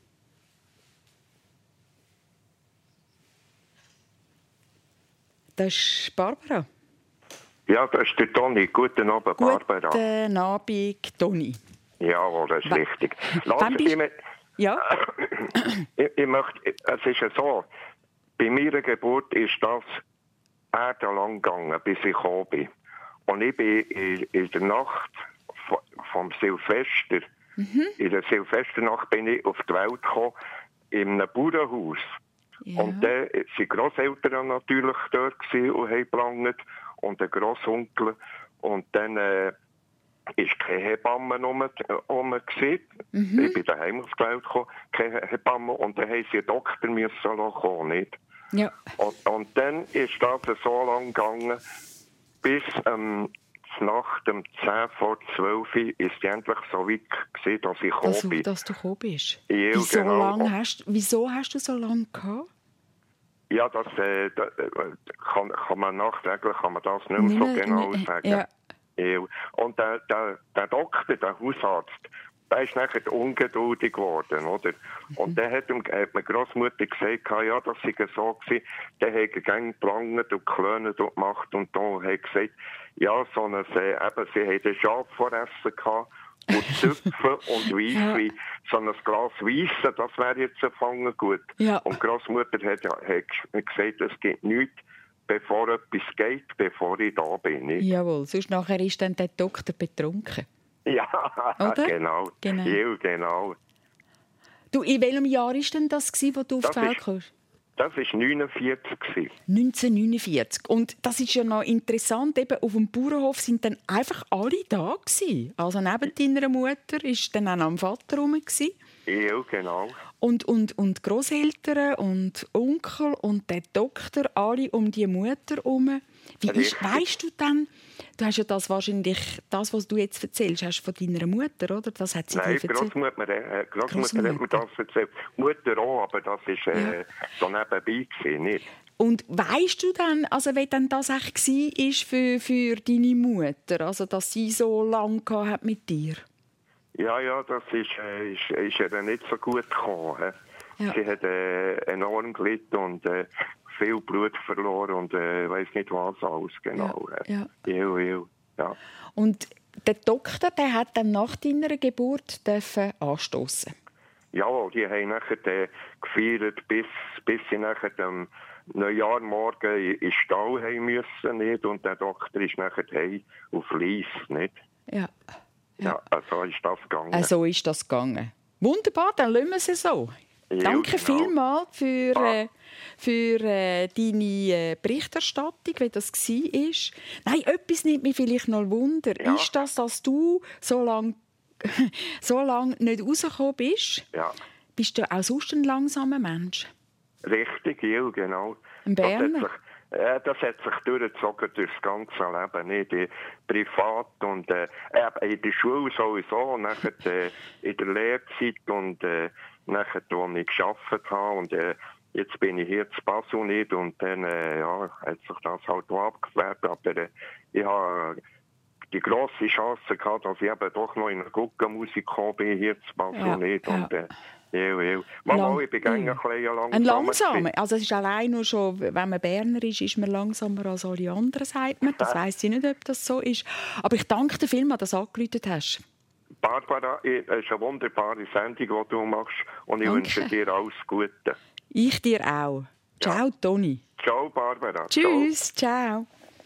Speaker 2: Das ist Barbara.
Speaker 4: Ja, das ist der Toni. Guten Abend, Barbara.
Speaker 2: Guten Abend, Toni.
Speaker 4: Ja, das ist richtig.
Speaker 2: Wann bist du... Ja?
Speaker 4: ich, ich möchte, es ist ja so, bei meiner Geburt ist das erdelang gegangen, bis ich gekommen bin. Und ich bin in, in der Nacht vom Silvester, mhm. in der Silvesternacht bin ich auf die Welt gekommen, in einem Bauernhaus. Ja. Und dann waren Grosseltern natürlich dort und haben gelangt und ein Grossonkel. Und dann äh, ist keine Hebamme rum, rum gewesen. Mhm. Ich bin daheim auf die Welt gekommen, keine Hebamme. Und dann haben sie einen Doktor müssen kommen, nicht?
Speaker 2: Ja.
Speaker 4: Und, und dann ist das so lange gegangen, bis ähm, nach dem zehn vor zwölf ist es endlich so weit gewesen, dass ich gekommen bin.
Speaker 2: Dass du gekommen bist?
Speaker 4: Ja,
Speaker 2: wieso,
Speaker 4: genau.
Speaker 2: lang hast, wieso hast du so lange gehabt?
Speaker 4: Ja, das, äh, das kann, kann man nachträglich kann man das nicht mehr so genau sagen. Ja. Ja. Und der, der, der Doktor, der Hausarzt, der ist nachher ungeduldig geworden, oder? Und dann hat, ihm, hat meine Großmutter gesagt, ja, das sei so gewesen. Der hat gerne gelangt und geklönt und gemacht und da hat gesagt, ja, so ein, äh, eben, sie hatten Schaf voressen gehabt und Zöpfe und Weisswein. Ja. So ein Glas Weisse, das wäre jetzt empfangen gut. Ja. Und die Großmutter hat, ja, hat gesagt, es gibt nichts, bevor etwas geht, bevor ich da bin. Nicht?
Speaker 2: Jawohl, sonst nachher ist dann der Doktor betrunken.
Speaker 4: Ja,
Speaker 2: oder?
Speaker 4: genau.
Speaker 2: Genau.
Speaker 4: Ja, genau.
Speaker 2: Du, in welchem Jahr war denn das, wo du auf
Speaker 4: das
Speaker 2: die Welt kamst?
Speaker 4: Das war neunundvierzig.
Speaker 2: neunzehnhundertneunundvierzig. Und das ist ja noch interessant, eben auf dem Bauernhof sind dann einfach alle da gewesen. Also neben deiner Mutter war dann auch noch ein Vater rum.
Speaker 4: Ja, genau.
Speaker 2: Und, und, und Grosseltern und Onkel und der Doktor, alle um die Mutter herum. Wie ist, weißt du dann, du hast ja das wahrscheinlich, das, was du jetzt erzählst, hast du von deiner Mutter, oder? Das hat sie
Speaker 4: Nein,
Speaker 2: dir erzählt.
Speaker 4: Großmutter, äh, Großmutter hat mir das erzählt. Mutter auch, aber das war äh, ja. so nebenbei gewesen, nicht?
Speaker 2: Und weißt du dann, also wie dann das echt war für, für deine Mutter, also dass sie so lange hat mit dir?
Speaker 4: Ja, ja, das ist, äh, ist, ist ihr nicht so gut gekommen. Ja. Sie hat äh, enorm gelitten und äh, viel Blut verloren und äh, weiss nicht was alles genau.
Speaker 2: Ja.
Speaker 4: Ja. Ja, ja, ja.
Speaker 2: Und der Doktor, der hat dann nach deiner Geburt dürfen anstoßen.
Speaker 4: Ja, die haben nachher äh, gefeiert, bis, bis sie nachher am Neujahrmorgen in den Stall haben müssen, nicht? Und der Doktor ist nachher heim auf Lies, nicht?
Speaker 2: Ja.
Speaker 4: Ja, so ist das gegangen.
Speaker 2: Äh, so ist das gegangen. Wunderbar, dann lassen wir es so. Ja, Danke genau. vielmals für, äh, für äh, deine äh, Berichterstattung, wie das war. Nein, etwas nimmt mich vielleicht noch Wunder. Ja. Ist das, dass du so lange so lang nicht rausgekommen bist?
Speaker 4: Ja.
Speaker 2: Bist du auch sonst ein langsamer Mensch?
Speaker 4: Richtig, ja, genau.
Speaker 2: Ein Berner?
Speaker 4: Ja, das hat sich durchgezogen durch das ganze Leben, nicht? Die privat und äh, in der Schule sowieso, nachher äh, in der Lehrzeit und äh, nachher, als ich gearbeitet habe. Und äh, jetzt bin ich hier zu Basel nicht und dann äh, ja, hat sich das halt auch abgeklärt. Aber äh, ich habe die grosse Chance gehabt, dass ich eben doch noch in eine Guckenmusik gekommen bin, hier zu Basel ja, nicht.
Speaker 2: Ja.
Speaker 4: Und, äh, Ja, ja. Mama, ich bin ja. ein bisschen langsamer.
Speaker 2: Ein langsamer? Also es ist allein nur schon, wenn man Berner ist, ist man langsamer als alle anderen, sagt man. Das weiss ich nicht, ob das so ist. Aber ich danke dir vielmals, dass du angerufen hast.
Speaker 4: Barbara, es ist eine wunderbare Sendung, die du machst. Und ich danke. wünsche dir alles Gute. Ich
Speaker 2: dir auch. Ciao, ja. Toni.
Speaker 4: Ciao, Barbara.
Speaker 2: Tschüss, ciao.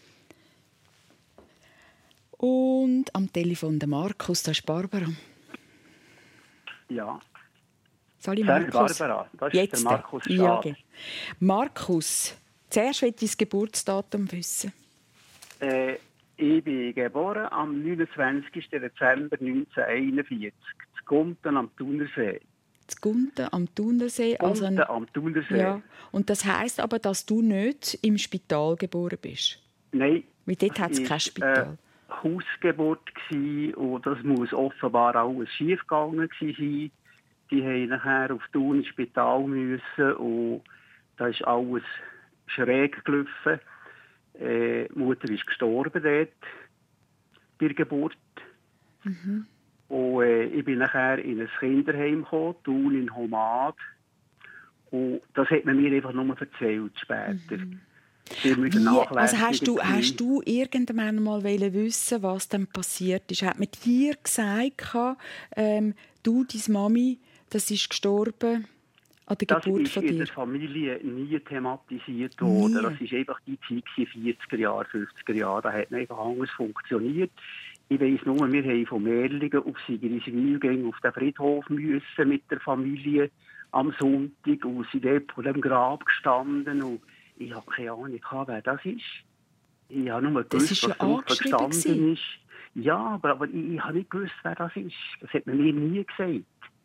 Speaker 2: Und am Telefon der Markus, da ist Barbara.
Speaker 5: Ja.
Speaker 2: Soll ich Markus?
Speaker 5: Barbara, das ist
Speaker 2: Jetzt
Speaker 5: der Markus Schad.
Speaker 2: Ja, okay. Markus, zuerst will ich das Geburtsdatum wissen.
Speaker 5: Äh, ich bin geboren am neunundzwanzigsten Dezember neunzehnhunderteinundvierzig, zu Gunten am Thunersee.
Speaker 2: Zu Gunten am Thunersee?
Speaker 5: Gunten also, am Thunersee.
Speaker 2: Ja. Und das heisst aber, dass du nicht im Spital geboren bist?
Speaker 5: Nein.
Speaker 2: Weil dort hat es kein Spital.
Speaker 5: Äh, Hausgeburt gsi und das muss offenbar alles schief gegangen sein. Die haben nachher auf Thun ins Spital müssen und da ist alles schräg gelaufen. Äh, die Mutter ist gestorben dort bei der Geburt. Mhm. Und äh, ich bin nachher in ein Kinderheim gekommen, Thun in Homad. Und das hat man mir einfach nur erzählt später. Mhm.
Speaker 2: Wie, also hast du, hast du irgendwann mal wissen, was dann passiert ist? Hat man dir gesagt, ähm, du, deine Mami, das ist gestorben an der
Speaker 5: das
Speaker 2: Geburt von dir?
Speaker 5: Das ist in der Familie nie thematisiert worden.
Speaker 2: Nie.
Speaker 5: Das war einfach die Zeit, vierziger Jahre, fünfziger Jahre. Da hat man einfach anders funktioniert. Ich weiss nur, wir haben von Merlingen auf Sigriswil auf den Friedhof müssen mit der Familie am Sonntag und sind dort vor dem Grab gestanden. Und ich habe keine Ahnung, wer das ist. Ich habe nur gewusst,
Speaker 2: was
Speaker 5: drauf gestanden ist. Ja, aber, aber ich, ich habe nicht gewusst, wer das ist. Das hat man mir nie gesagt.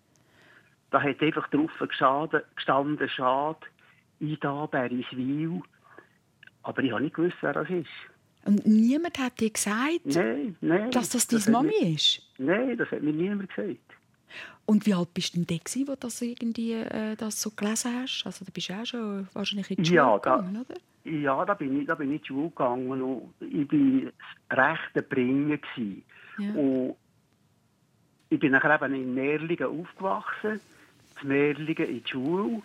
Speaker 5: Da hat einfach drauf gestanden, Schad, Ida, Beriswil. Aber ich habe nicht gewusst, wer das ist.
Speaker 2: Und niemand hat dir gesagt,
Speaker 5: nein, nein,
Speaker 2: dass das deine Mami mir, ist?
Speaker 5: Nein, das hat mir niemand gesagt.
Speaker 2: Und wie alt bist du denn da, wo das irgendwie äh, das so gelesen hast? Also da bist du auch schon wahrscheinlich in die Schule
Speaker 5: ja,
Speaker 2: gegangen,
Speaker 5: da,
Speaker 2: oder?
Speaker 5: Ja, da bin ich, da bin ich in die Schule gegangen und ich war recht ein Bringer. Ja. Und ich bin nachher eben in Merlingen aufgewachsen, in Merlingen in die Schule.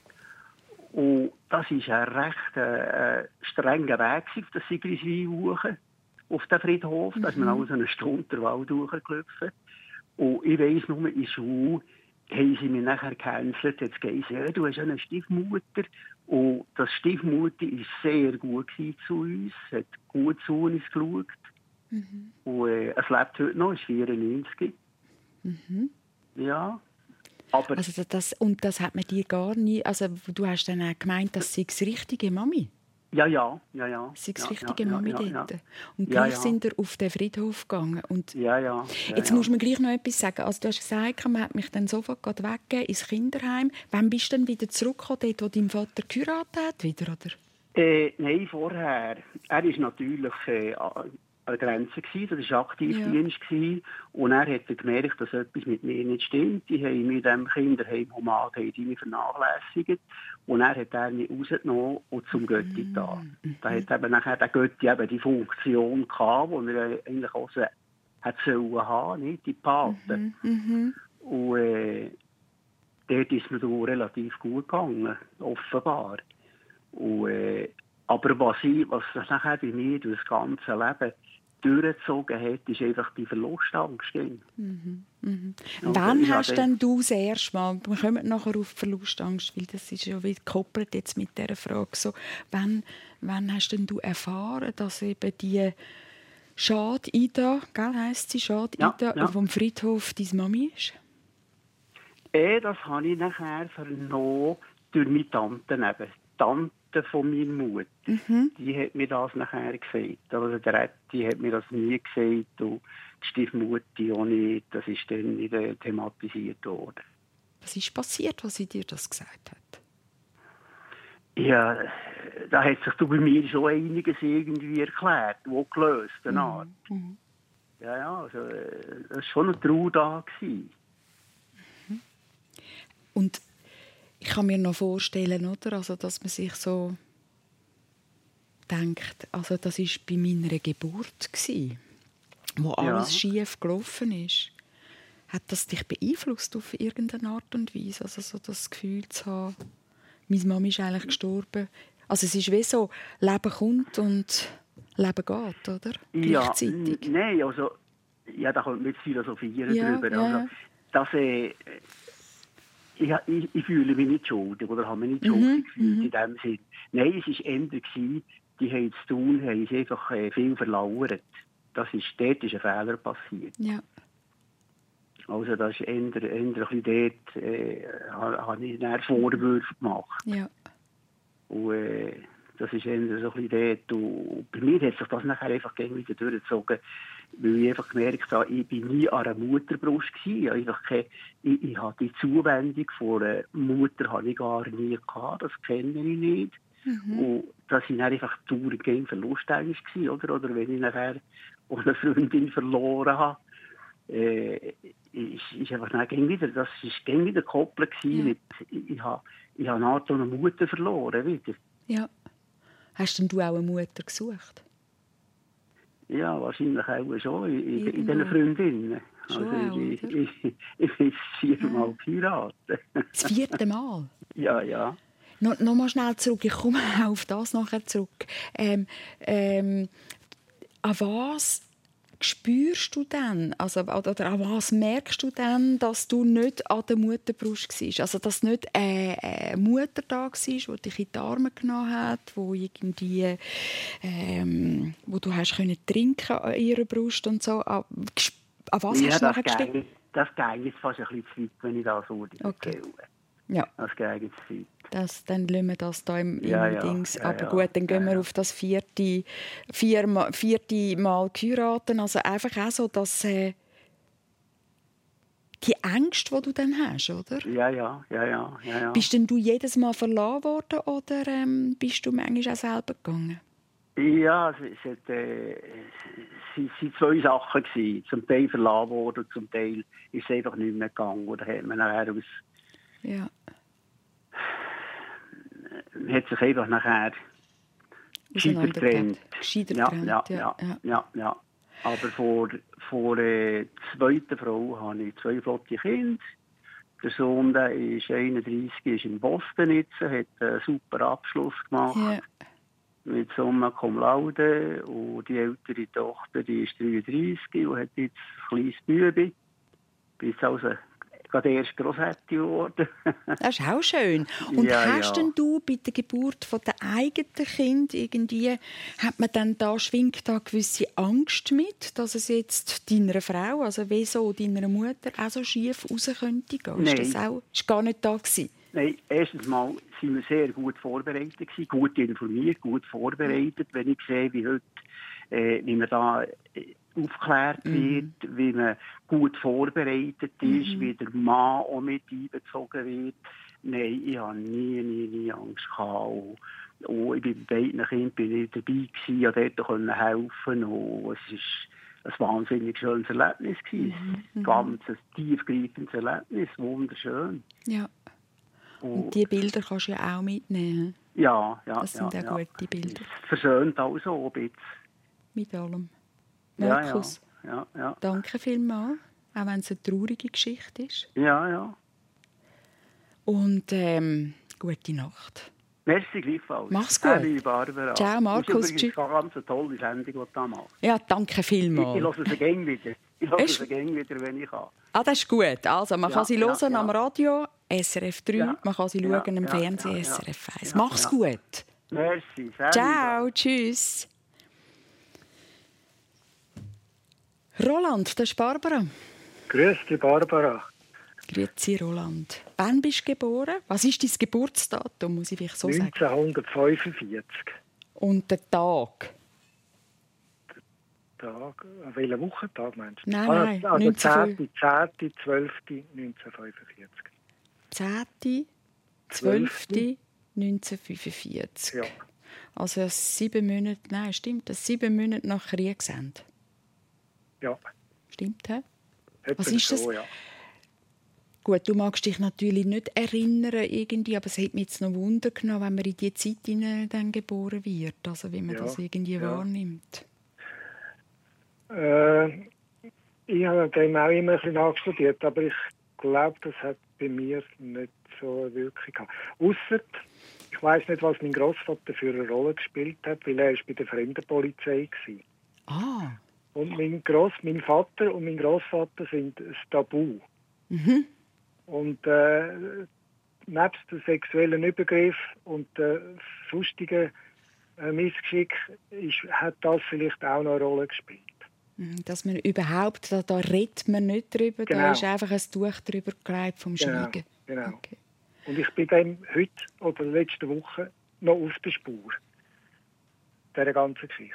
Speaker 5: Und das war ein recht äh, strenger Weg auf der Sigriswil-Woche, auf den Friedhof. Da ist man mhm. also eine Stunde den Wald durchgelaufen. Und ich weiss nur, in der Schule haben sie mich nachher gecancelt. Jetzt geht es, ja, du hast eine Stiefmutter. Und das Stiefmutter war sehr gut zu uns, hat gut zu uns geschaut. Mhm. Und äh, es lebt heute noch, ist vierundneunzig. Mhm. Ja. Aber
Speaker 2: also das, und das hat man dir gar nie... Also du hast dann auch gemeint, das sei die richtige Mami?
Speaker 5: Ja, ja, ja, ja.
Speaker 2: Das sei die
Speaker 5: ja,
Speaker 2: richtige
Speaker 5: ja,
Speaker 2: Mami
Speaker 5: ja,
Speaker 2: dort?
Speaker 5: Ja.
Speaker 2: Und
Speaker 5: ja,
Speaker 2: gleich
Speaker 5: ja.
Speaker 2: sind ihr auf den Friedhof gegangen. Und
Speaker 5: ja, ja, ja.
Speaker 2: Jetzt
Speaker 5: ja.
Speaker 2: muss man gleich noch etwas sagen. Also du hast gesagt, man hat mich dann sofort weggegeben ins Kinderheim. Wann bist du denn wieder zurückgekommen, dort, wo dein Vater geheiratet hat? Wieder, oder?
Speaker 5: Äh, nein, vorher. Er war natürlich... Äh, an der Grenze gewesen, das war Aktivdienst ja. Und er hat gemerkt, dass etwas mit mir nicht stimmt. Die haben mit dem Kinderheim Homad mich vernachlässigt. Und er hat er mich rausgenommen und zum Götti da. Mm. Da hat eben nachher der Götti eben die Funktion gehabt, die er eigentlich auch so hat sollen haben, nicht die Paten. Mm -hmm. Und äh, dort ist mir dann relativ gut gegangen, offenbar. Und, äh, aber was, ich, was nachher bei mir durch das ganze Leben durchgezogen hat, ist einfach die Verlustangst. Mhm.
Speaker 2: Mhm. Wann hast denn du das erste Mal, wir kommen nachher auf die Verlustangst, weil das ist ja wie gekoppelt jetzt mit dieser Frage, so, wann, wann hast denn du erfahren, dass eben die Schad Ida, gell, heisst sie, Schad
Speaker 5: ja,
Speaker 2: Ida,
Speaker 5: ja.
Speaker 2: vom Friedhof deine Mami ist?
Speaker 5: Äh, das habe ich nachher vernommen durch meine Tante eben. Tante von meiner Mutter, mhm. die hat mir das nachher gesagt. Also der die hat mir das nie gesagt und die Stiefmutter auch nicht. Das ist dann nicht thematisiert worden.
Speaker 2: Was ist passiert, als sie dir das gesagt hat?
Speaker 5: Ja, da hat sich bei mir schon einiges irgendwie erklärt, wo gelöst, eine Art. Mhm. Ja, ja, also das war schon eine Trauer da. Mhm.
Speaker 2: Und ich kann mir noch vorstellen, oder? Also, dass man sich so denkt, also das war bei meiner Geburt, wo alles ja. schief gelaufen ist. Hat das dich beeinflusst auf irgendeine Art und Weise? Also so das Gefühl zu haben, meine Mama ist eigentlich gestorben. Also es ist wie so, Leben kommt und Leben geht, oder?
Speaker 5: Ja,
Speaker 2: gleichzeitig.
Speaker 5: Nein, also ja, da kommt mit philosophieren
Speaker 2: ja,
Speaker 5: drüber.
Speaker 2: Ja.
Speaker 5: Also, das, äh, Ich, ich, ich fühle mich nicht schuldig oder habe mich nicht schuldig
Speaker 2: mhm,
Speaker 5: gefühlt
Speaker 2: mhm.
Speaker 5: in dem Sinn. Nein, es war eher, gewesen, die haben zu tun, haben sie einfach äh, viel verlauert. Das ist, dort ist ein Fehler passiert.
Speaker 2: Ja.
Speaker 5: Also das ist eher, eher ein bisschen dort, äh, habe ich dann Vorwürfe gemacht.
Speaker 2: Ja.
Speaker 5: Und äh, das ist eher so ein bisschen dort. Und bei mir hat sich das nachher einfach wieder durchgezogen, weil ich einfach gemerkt habe, ich war nie an einer Mutterbrust gewesen. Ich, keine, ich, ich hatte die Zuwendung von einer Mutter habe ich gar nie gehabt. Das kenne ich nicht. Mhm. Und das waren einfach dauernd Verlustängste gewesen, oder? Oder wenn ich nachher eine Freundin verloren habe, äh, ist, ist einfach dann wieder, das ist wieder gekoppelt gewesen ja. mit, ich, ich habe, ich habe eine Art eine Mutter verloren wieder.
Speaker 2: Ja. Hast denn du auch eine Mutter gesucht?
Speaker 5: Ja, wahrscheinlich auch schon in, in diesen Freundinnen.
Speaker 2: Schon
Speaker 5: also
Speaker 2: auch,
Speaker 5: ich, ich, ich, ich bin viermal ja. geheiratet.
Speaker 2: Das vierte Mal?
Speaker 5: Ja, ja.
Speaker 2: No, noch mal schnell zurück, ich komme auf das nachher zurück. Ähm, ähm, an was spürst du denn, also, oder an was merkst du denn, dass du nicht an der Mutterbrust warst? Also, dass nicht eine, eine Mutter da war, die dich in die Arme genommen hat, wo irgendwie, ähm, wo du hast können trinken an ihrer Brust und so. An, an was
Speaker 5: ja,
Speaker 2: hast du nachher gestimmt?
Speaker 5: Das geht jetzt fast ein bisschen zu weit, wenn ich das so erzähle.
Speaker 2: Okay. Ja.
Speaker 5: Das geht jetzt zu weit.
Speaker 2: Das, dann lassen wir das da im, im
Speaker 5: ja, ja,
Speaker 2: Dings.
Speaker 5: ja,
Speaker 2: Aber
Speaker 5: ja,
Speaker 2: gut, dann gehen
Speaker 5: ja,
Speaker 2: wir
Speaker 5: ja.
Speaker 2: auf das vierte, vier, vierte Mal geheiraten. Also einfach auch so, dass äh, die Ängste, die du dann hast, oder?
Speaker 5: Ja, ja, ja, ja, ja, ja.
Speaker 2: Bist denn du jedes Mal verlassen worden oder ähm, bist du manchmal auch selber gegangen?
Speaker 5: Ja, es, es, hat, äh, es waren zwei Sachen gewesen. Zum Teil verlassen worden, zum Teil ist es einfach nicht mehr gegangen. Oder hat man nachher aus...
Speaker 2: Ja.
Speaker 5: Man hat sich einfach nachher gescheiter getrennt.
Speaker 2: Gescheiter
Speaker 5: ja,
Speaker 2: getrennt,
Speaker 5: ja,
Speaker 2: ja,
Speaker 5: ja, ja, ja, ja. Aber vor, vor der zweiten Frau habe ich zwei flotte Kinder. Der Sohn der ist einunddreissig, ist in Boston jetzt, hat einen super Abschluss gemacht. Ja. Mit Summa Cum Laude. Und die ältere Tochter, die ist dreiunddreissig und hat jetzt ein kleines Bübi. Bis also gerade erst Grosshätte geworden.
Speaker 2: Das ist auch schön. Und
Speaker 5: ja,
Speaker 2: hast
Speaker 5: ja.
Speaker 2: denn du bei der Geburt von der eigenen Kind irgendwie, hat man dann da, schwingt da gewisse Angst mit, dass es jetzt deiner Frau, also wie so deiner Mutter, auch so schief raus könnte gehen?
Speaker 5: Nein.
Speaker 2: Ist das auch, ist gar nicht da gewesen?
Speaker 5: Nein, erstens mal sind wir sehr gut vorbereitet gewesen, gut informiert, gut vorbereitet. Wenn ich sehe, wie heute, äh, wie man da äh, aufgeklärt mhm. wird, wie man gut vorbereitet ist, mhm. wie der Mann auch mit einbezogen wird. Nein, ich habe nie, nie, nie Angst gehabt. Und, und ich bin bei beiden Kindern bin ich dabei gewesen, und dort konnte helfen. Und es ist ein wahnsinnig schönes Erlebnis gewesen. Mhm. Ganz ein tiefgreifendes Erlebnis, wunderschön.
Speaker 2: Ja. Und diese Bilder kannst du ja auch mitnehmen.
Speaker 5: Ja, ja.
Speaker 2: Das sind
Speaker 5: ja,
Speaker 2: auch
Speaker 5: ja.
Speaker 2: gute Bilder.
Speaker 5: Es versöhnt also ein bisschen. Mit
Speaker 2: allem. Markus,
Speaker 5: ja, ja, ja, ja.
Speaker 2: danke vielmals, auch wenn es eine traurige Geschichte ist.
Speaker 5: Ja, ja.
Speaker 2: Und ähm, gute Nacht.
Speaker 5: Merci gleichfalls.
Speaker 2: Mach's gut.
Speaker 5: Hey, Barbara.
Speaker 2: Ciao, Markus.
Speaker 5: Das ist übrigens eine ganz tolle Sendung, die du da machst.
Speaker 2: Ja, danke vielmals.
Speaker 5: Ich, ich höre sie gerne wieder. Ich höre sie gerne wieder, wenn ich kann.
Speaker 2: Ah, das ist gut. Also, man
Speaker 5: ja,
Speaker 2: kann sie
Speaker 5: ja,
Speaker 2: hören
Speaker 5: ja.
Speaker 2: am Radio, S R F drei,
Speaker 5: ja.
Speaker 2: man kann sie
Speaker 5: ja,
Speaker 2: schauen am
Speaker 5: ja,
Speaker 2: Fernsehen,
Speaker 5: ja,
Speaker 2: S R F eins.
Speaker 5: ja,
Speaker 2: Mach's
Speaker 5: ja.
Speaker 2: gut.
Speaker 5: Merci.
Speaker 2: Ciao, tschüss. Roland, das ist Barbara.
Speaker 6: Grüß dich, Barbara.
Speaker 2: Grüezi, Roland. Wann bist du geboren? Was ist dein Geburtsdatum, muss ich vielleicht so sagen?
Speaker 6: neunzehnhundertfünfundvierzig.
Speaker 2: Und der Tag?
Speaker 6: Der Tag? An welchen Wochentag meinst du?
Speaker 2: Nein,
Speaker 6: ah,
Speaker 2: nein.
Speaker 6: Also zehnten zwölften neunzehnhundertfünfundvierzig.
Speaker 2: zehnten zwölften neunzehnhundertfünfundvierzig.
Speaker 6: Ja.
Speaker 2: Also sieben Monate, nein, stimmt, das sieben Monate nach Kriegsende.
Speaker 6: Ja.
Speaker 2: Stimmt, hä?
Speaker 6: Etwa
Speaker 2: Was ist das?
Speaker 6: So, ja.
Speaker 2: Gut, du magst dich natürlich nicht erinnern, irgendwie, aber es hat mich jetzt noch Wunder genommen, wenn man in die Zeit hinein dann geboren wird, also wie man
Speaker 6: ja,
Speaker 2: das irgendwie
Speaker 6: ja.
Speaker 2: wahrnimmt.
Speaker 6: Äh, ich habe dem auch immer ein bisschen nachstudiert, aber ich glaube, das hat bei mir nicht so eine Wirkung gehabt. Ausser, ich weiss nicht, was mein Großvater für eine Rolle gespielt hat, weil er ist bei der Fremdenpolizei war.
Speaker 2: Ah.
Speaker 6: Und mein, Gross, mein Vater und mein Großvater sind ein Tabu.
Speaker 2: Mhm.
Speaker 6: Und äh, nebst dem sexuellen Übergriff und der sonstigen äh, Missgeschick ist, hat das vielleicht auch noch eine Rolle gespielt.
Speaker 2: Dass man überhaupt, da, da redet man nicht drüber,
Speaker 6: genau.
Speaker 2: Da ist einfach ein Tuch drüber gelegt vom
Speaker 6: genau.
Speaker 2: Schweigen.
Speaker 6: Genau.
Speaker 2: Okay.
Speaker 6: Und ich bin dem heute oder letzte Woche noch auf der Spur dieser ganzen Geschichte.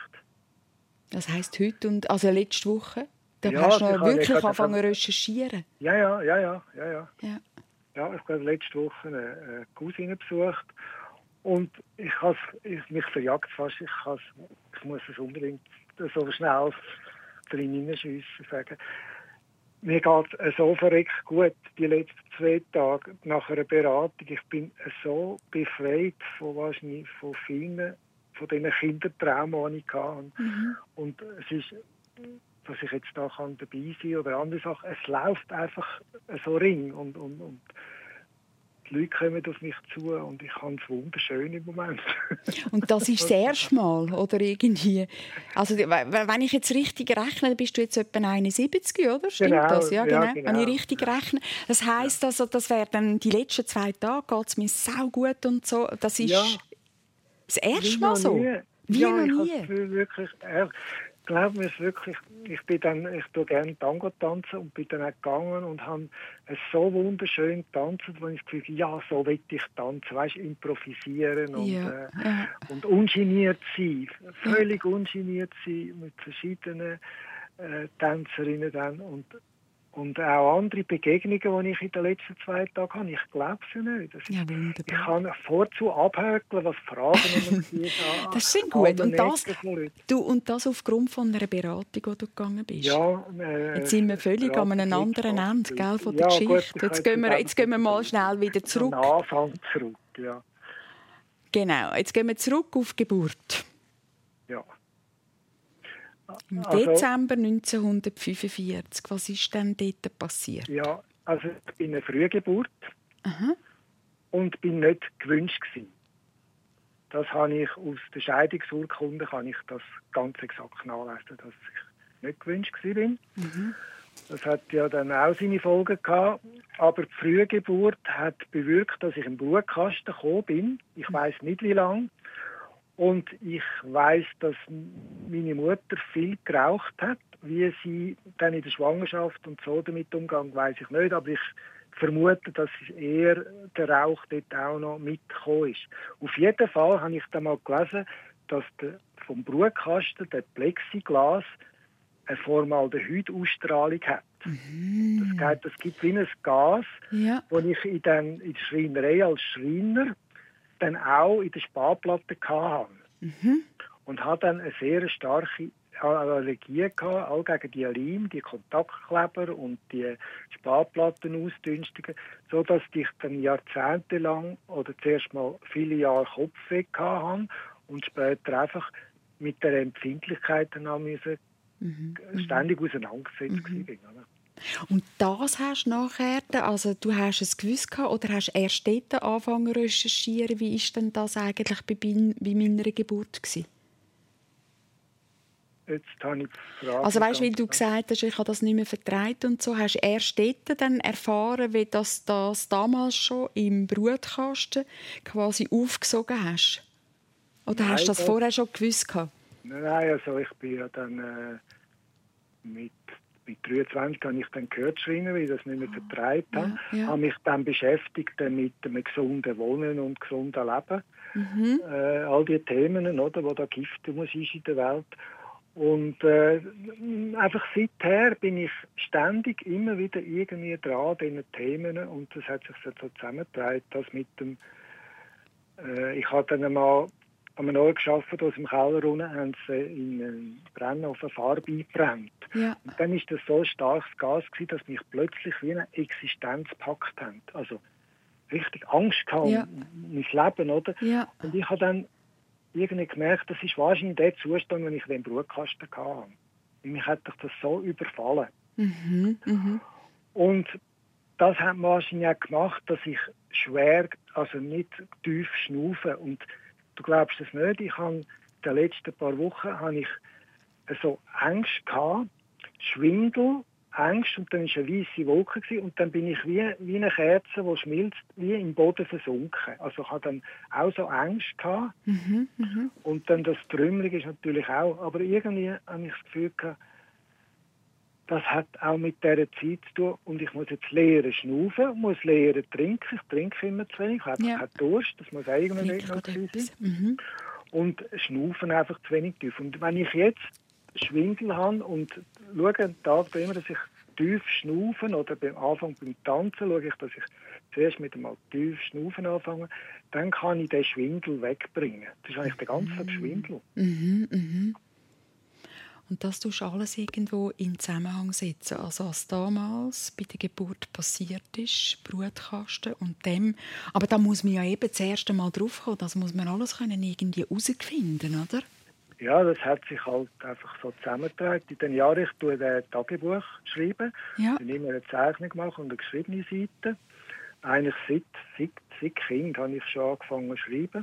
Speaker 2: Das heisst heute und also letzte Woche? Da
Speaker 6: ja,
Speaker 2: hast du noch
Speaker 6: ich
Speaker 2: wirklich
Speaker 6: habe,
Speaker 2: angefangen zu recherchieren?
Speaker 6: Ja, ja, ja, ja, ja, ja.
Speaker 2: Ja,
Speaker 6: ja ich habe letzte Woche eine, eine Cousine besucht und ich has, ich, mich verjagt fast. Ich, has, ich muss es unbedingt so schnell drin hineinschiessen sagen. Mir geht es so verreckt gut die letzten zwei Tage nach einer Beratung. Ich bin so befreit von, wahrscheinlich, von vielen von diesen Kindertraumen, die ich hatte. Mhm. Und es ist, dass ich jetzt da kann dabei sein kann oder andere Sachen. Es läuft einfach so ring und, und, und die Leute kommen auf mich zu und ich habe es wunderschön im Moment.
Speaker 2: Und das ist das erste Mal, oder irgendwie? Also, wenn ich jetzt richtig rechne, dann bist du jetzt etwa einundsiebzig, oder? Stimmt
Speaker 6: genau,
Speaker 2: das? Ja, genau.
Speaker 6: Ja, genau.
Speaker 2: Wenn ich richtig rechne. Das heisst, also, das wären die letzten zwei Tage, geht es mir sau gut und so. Das ist
Speaker 6: ja.
Speaker 2: das erste Mal so?
Speaker 6: Nie.
Speaker 2: Wie
Speaker 6: ja,
Speaker 2: noch
Speaker 6: ich
Speaker 2: nie?
Speaker 6: Wirklich, äh, glaub mir es wirklich, ich bin dann, ich tue gerne Tango tanzen und bin dann auch gegangen und habe es so wunderschön getanzt, wo ich das Gefühl, ja, so will ich tanzen, weißt, improvisieren und,
Speaker 2: ja,
Speaker 6: äh,
Speaker 2: ja.
Speaker 6: und ungeniert sein, völlig ja. ungeniert sein mit verschiedenen äh, Tänzerinnen dann und Und auch andere Begegnungen, die ich in den letzten zwei Tagen habe, ich glaube es ja nicht. Das ist,
Speaker 2: ja,
Speaker 6: ich kann vorzu abhökeln, was Fragen immer
Speaker 2: an, Das sind gut. Und das, du, und das aufgrund von einer Beratung, die du gegangen bist.
Speaker 6: Ja, äh,
Speaker 2: jetzt sind wir völlig an einem anderen Ende gell, von der ja, Geschichte. Gut, jetzt, gehen wir, jetzt gehen wir mal schnell wieder zurück.
Speaker 6: Am Anfang zurück, ja.
Speaker 2: Genau, jetzt gehen wir zurück auf die Geburt.
Speaker 6: Ja.
Speaker 2: Im
Speaker 6: Also,
Speaker 2: Dezember neunzehnhundertfünfundvierzig. Was ist denn dort passiert?
Speaker 6: Ja, also ich bin eine Frühgeburt
Speaker 2: Aha.
Speaker 6: und bin nicht gewünscht gewesen. Das habe ich aus der Scheidungsurkunde kann ich das ganz exakt nachlesen, dass ich nicht gewünscht gewesen bin.
Speaker 2: Mhm.
Speaker 6: Das hat ja dann auch seine Folgen gehabt. Aber die Frühgeburt hat bewirkt, dass ich im Blutkasten gekommen bin. Ich weiß nicht wie lange. Und ich weiß, dass meine Mutter viel geraucht hat. Wie sie dann in der Schwangerschaft und so damit umgegangen, weiß ich nicht. Aber ich vermute, dass eher der Rauch dort auch noch mitgekommen ist. Auf jeden Fall habe ich dann mal gelesen, dass der, vom Brutkasten, der Plexiglas, eine Formaldehydausstrahlung hat.
Speaker 2: Mhm.
Speaker 6: Das, geht, das gibt wie ein Gas,
Speaker 2: Ja.
Speaker 6: das ich in, den, in der Schreinerei als Schreiner dann auch in der Sparplatte hatte.
Speaker 2: Mhm.
Speaker 6: Und hatte dann eine sehr starke Allergie gehabt, all gegen die Leim, die Kontaktkleber und die Sparplattenausdünstungen, sodass ich dann jahrzehntelang oder zuerst mal viele Jahre Kopfweh hatte und später einfach mit der Empfindlichkeit dann auch müssen,
Speaker 2: Mhm.
Speaker 6: ständig auseinandergesetzt
Speaker 2: Mhm.
Speaker 6: gewesen. Oder?
Speaker 2: Und das hast du nachher, also du hast es gewusst gehabt, oder hast du erst dort angefangen zu recherchieren? Wie ist denn das eigentlich bei, bin, bei meiner Geburt gewesen?
Speaker 6: Jetzt habe ich die Frage
Speaker 2: Also weißt, weil
Speaker 6: ganz
Speaker 2: du
Speaker 6: genau.
Speaker 2: gesagt hast, ich habe das nicht mehr vertreibt und so, hast du erst dort dann erfahren, wie das, das damals schon im Brutkasten quasi aufgesogen hast? Oder
Speaker 6: Nein,
Speaker 2: hast du das
Speaker 6: das-
Speaker 2: vorher schon gewusst gehabt?
Speaker 6: Nein, nein, also ich bin ja dann äh, mit, mit dreiundzwanzig habe ich dann gehört schreien, weil ich das nicht mehr vertreibt habe.
Speaker 2: Ja, ja.
Speaker 6: Habe mich dann beschäftigt dann mit einem gesunden Wohnen und gesunden Leben.
Speaker 2: Mhm.
Speaker 6: Äh, all die Themen, oder, wo da Gift muss ist in der Welt. Und äh, einfach seither bin ich ständig immer wieder irgendwie dran an diesen Themen und das hat sich so zusammengetragen, das mit dem äh, ich habe dann einmal an einem Ort gearbeitet, aus dem Keller unten haben sie in einen Brennofen Farbe eingebrannt.
Speaker 2: Ja.
Speaker 6: Und dann war das so starkes Gas gewesen, dass mich plötzlich wie eine Existenz gepackt hat. Also richtig Angst gehabt
Speaker 2: Ja.
Speaker 6: um mein Leben, oder?
Speaker 2: Ja.
Speaker 6: Und ich habe dann irgendwie gemerkt, das ist wahrscheinlich der Zustand, wenn ich den Brutkasten hatte. Und mich hat das so überfallen.
Speaker 2: Mhm. Mhm.
Speaker 6: Und das hat mir wahrscheinlich auch gemacht, dass ich schwer, also nicht tief schnaufe. Und du glaubst es nicht, ich habe in den letzten paar Wochen habe ich so Angst gehabt, Schwindel, Angst und dann war eine weisse Wolke gewesen, und dann bin ich wie, wie eine Kerze, die schmilzt, wie im Boden versunken. Also ich hatte dann auch so Angst gehabt.
Speaker 2: Mhm. Mhm.
Speaker 6: Und dann das Trümmelige ist natürlich auch, aber irgendwie habe ich das Gefühl gehabt, das hat auch mit dieser Zeit zu tun und ich muss jetzt lernen schnaufen, muss lernen trinken, ich trinke immer zu wenig, ich habe
Speaker 2: Ja.
Speaker 6: keinen Durst, das muss eigentlich
Speaker 2: Wirklich
Speaker 6: nicht noch
Speaker 2: gut
Speaker 6: sein.
Speaker 2: etwas. Mhm.
Speaker 6: Und schnaufen einfach zu wenig tief. Und wenn ich jetzt Schwindel habe und schaue einen Tag immer, dass ich tief schnaufen oder beim Anfang beim Tanzen schaue ich, dass ich zuerst mit einmal tief schnaufen anfange, dann kann ich den Schwindel wegbringen. Das ist eigentlich der ganze Tag Schwindel.
Speaker 2: Mhm. Mhm. Und das tust du alles irgendwo in Zusammenhang setzen. Also als damals bei der Geburt passiert ist, Brutkasten und dem. Aber da muss man ja eben das erste Mal drauf kommen. Das muss man alles können irgendwie herausfinden, oder?
Speaker 6: Ja, das hat sich halt einfach so zusammengetragen. In den Jahren, ich tue ein Tagebuch schreiben,
Speaker 2: Ja.
Speaker 6: ich immer eine Zeichnung machen und eine geschriebene Seite. Eigentlich seit, seit, seit Kind habe ich schon angefangen zu schreiben.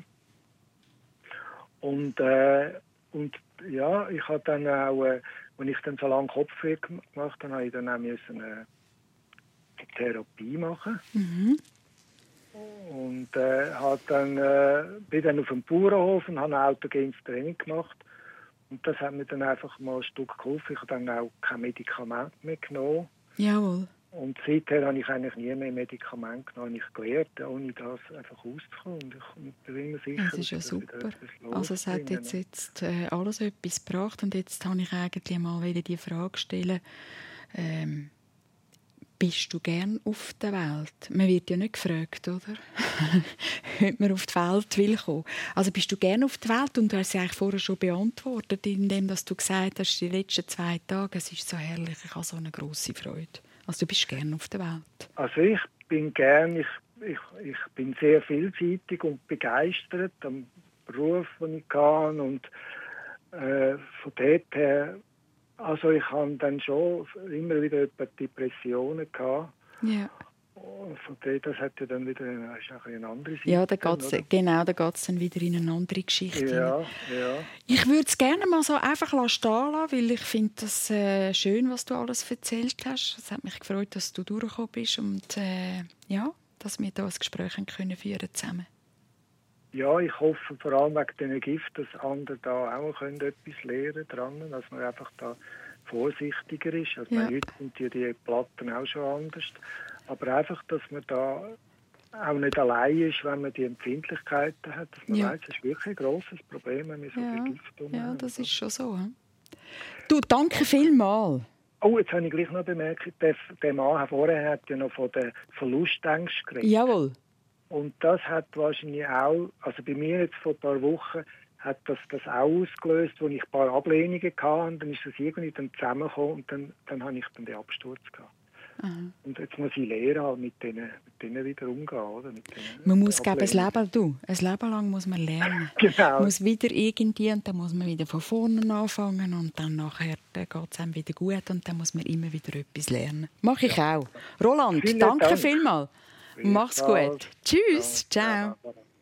Speaker 6: Und, äh, und ja, ich habe dann auch, äh, wenn ich dann so lange Kopfweh gemacht habe, habe ich dann auch müssen, äh, Therapie machen.
Speaker 2: Mhm.
Speaker 6: Und äh, hat dann, äh, bin dann auf dem Bauernhof und habe ein autogenes Training gemacht. Und das hat mir dann einfach mal ein Stück geholfen. Ich habe dann auch kein Medikament mehr genommen.
Speaker 2: Jawohl.
Speaker 6: Und seither habe ich eigentlich nie mehr Medikamente genommen. Ich gelernt, ohne das einfach auszukommen. Und ich bin immer sicher,
Speaker 2: Das ist ja
Speaker 6: dass ich wieder
Speaker 2: super.
Speaker 6: etwas
Speaker 2: Also es hat
Speaker 6: losbringe,
Speaker 2: jetzt,
Speaker 6: ne?
Speaker 2: jetzt äh, alles etwas gebracht und jetzt habe ich eigentlich mal wieder die Frage stellen, ähm, bist du gern auf der Welt? Man wird ja nicht gefragt, oder? Ob man auf die Welt will kommen. Also bist du gern auf der Welt? Und du hast sie eigentlich vorher schon beantwortet, indem dass du gesagt hast, die letzten zwei Tage, es ist so herrlich, ich habe so eine grosse Freude. Also du bist gern auf der Welt.
Speaker 6: Also ich bin gern, ich, ich, ich bin sehr vielseitig und begeistert am Beruf, den ich kann. Und äh, von dort her Also ich hatte dann schon immer wieder Depressionen gehabt.
Speaker 2: Ja.
Speaker 6: Von dem, das hat ja dann wieder eine, eine andere Seite.
Speaker 2: Ja, da geht's, genau, da geht es dann wieder in eine andere Geschichte.
Speaker 6: Ja, ja.
Speaker 2: Ich würde es gerne mal so einfach stehen lassen, weil ich finde das äh, schön, was du alles erzählt hast. Es hat mich gefreut, dass du durchgekommen bist und äh, ja, dass wir hier ein Gespräch können führen zusammen.
Speaker 6: Ja, ich hoffe vor allem wegen diesen Gift, dass andere da auch können etwas lernen dran, dass man einfach da vorsichtiger ist. Also
Speaker 2: Ja.
Speaker 6: heute sind die, die Platten auch schon anders. Aber einfach, dass man da auch nicht allein ist, wenn man die Empfindlichkeiten hat. Dass man
Speaker 2: Ja.
Speaker 6: weiss, es ist wirklich ein grosses Problem, wenn wir so
Speaker 2: Ja.
Speaker 6: viel Gift um
Speaker 2: Ja,
Speaker 6: haben.
Speaker 2: das ist schon so. He? Du, danke vielmals.
Speaker 6: Oh, jetzt habe ich gleich noch bemerkt, der, der Mann vorher hat ja noch von den Verlustängsten geredet.
Speaker 2: Jawohl.
Speaker 6: Und das hat wahrscheinlich auch, also bei mir jetzt vor ein paar Wochen, hat das, das auch ausgelöst, wo ich ein paar Ablehnungen hatte. Und dann ist das irgendwie dann zusammengekommen und dann, dann habe ich dann den Absturz gehabt.
Speaker 2: Aha.
Speaker 6: Und jetzt muss ich lernen, mit denen, mit denen wieder umgehen. Oder? Mit denen
Speaker 2: Man muss geben, ein
Speaker 6: Ablehnungen.
Speaker 2: Leben, du, ein Leben lang muss man lernen.
Speaker 6: Genau.
Speaker 2: Man muss wieder irgendwie, und dann muss man wieder von vorne anfangen und dann nachher geht es einem wieder gut und dann muss man immer wieder etwas lernen. Mache ich auch. Roland,
Speaker 6: Vielen
Speaker 2: danke
Speaker 6: Dank.
Speaker 2: vielmals. Mach's gut. Tschüss. Ciao.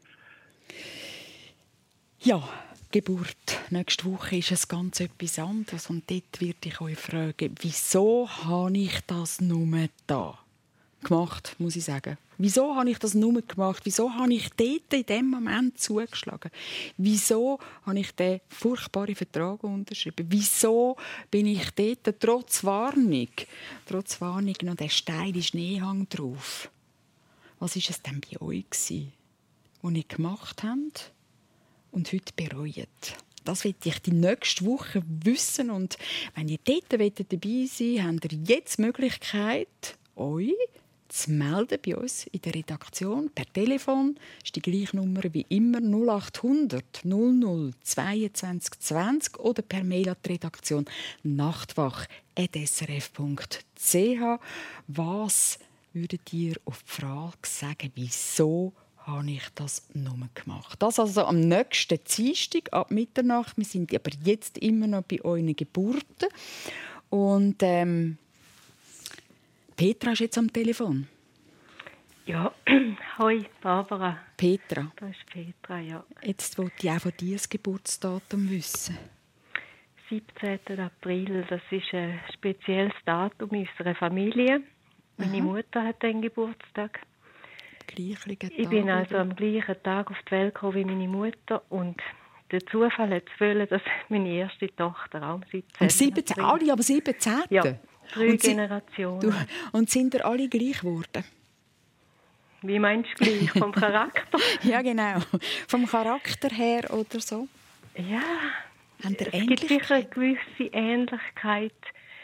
Speaker 2: Ja, Geburt. Nächste Woche ist es ganz etwas anderes. Und dort werde ich euch fragen, wieso habe ich das nur da gemacht, muss ich sagen. Wieso habe ich das nur gemacht? Wieso habe ich dort in dem Moment zugeschlagen? Wieso habe ich den furchtbaren Vertrag unterschrieben? Wieso bin ich dort trotz Warnung, trotz Warnung noch den steilen Schneehang drauf? Was war es denn bei euch, was ihr gemacht habt und heute bereut? Das will ich die nächste Woche wissen. Und wenn ihr dort dabei sein wollt, habt ihr jetzt die Möglichkeit, euch zu melden bei uns in der Redaktion. Per Telefon ist die gleiche Nummer wie immer null acht hundert null null zweiundzwanzig zwanzig oder per Mail an die Redaktion nachtwach at s r f punkt c h. Was würdet ihr auf die Frage sagen, wieso habe ich das nur gemacht? Das also am nächsten Dienstag ab Mitternacht. Wir sind aber jetzt immer noch bei euren Geburten. Und ähm, Petra ist jetzt am Telefon.
Speaker 7: Ja, hoi Barbara.
Speaker 2: Petra.
Speaker 7: Das ist Petra, ja.
Speaker 2: Jetzt wollte ich auch von dir das Geburtsdatum wissen.
Speaker 7: siebzehnten April, das ist ein spezielles Datum in unserer Familie. Meine
Speaker 2: Aha.
Speaker 7: Mutter hat den Geburtstag.
Speaker 2: Gleichen Tag,
Speaker 7: Ich bin also
Speaker 2: oder?
Speaker 7: am gleichen Tag auf die Welt gekommen wie meine Mutter und der Zufall hat es wollen, dass meine erste Tochter auch am siebzehnten
Speaker 2: Am siebzehnten
Speaker 7: April-
Speaker 2: Alle am siebzehnten
Speaker 7: Ja, drei
Speaker 2: Und sie-
Speaker 7: Generationen.
Speaker 2: Du, und sind ihr alle gleich geworden?
Speaker 7: Wie meinst du gleich, vom Charakter?
Speaker 2: Ja, genau. Vom Charakter her oder so?
Speaker 7: Ja,
Speaker 2: Habt ihr
Speaker 7: es gibt sicher eine gewisse Ähnlichkeit.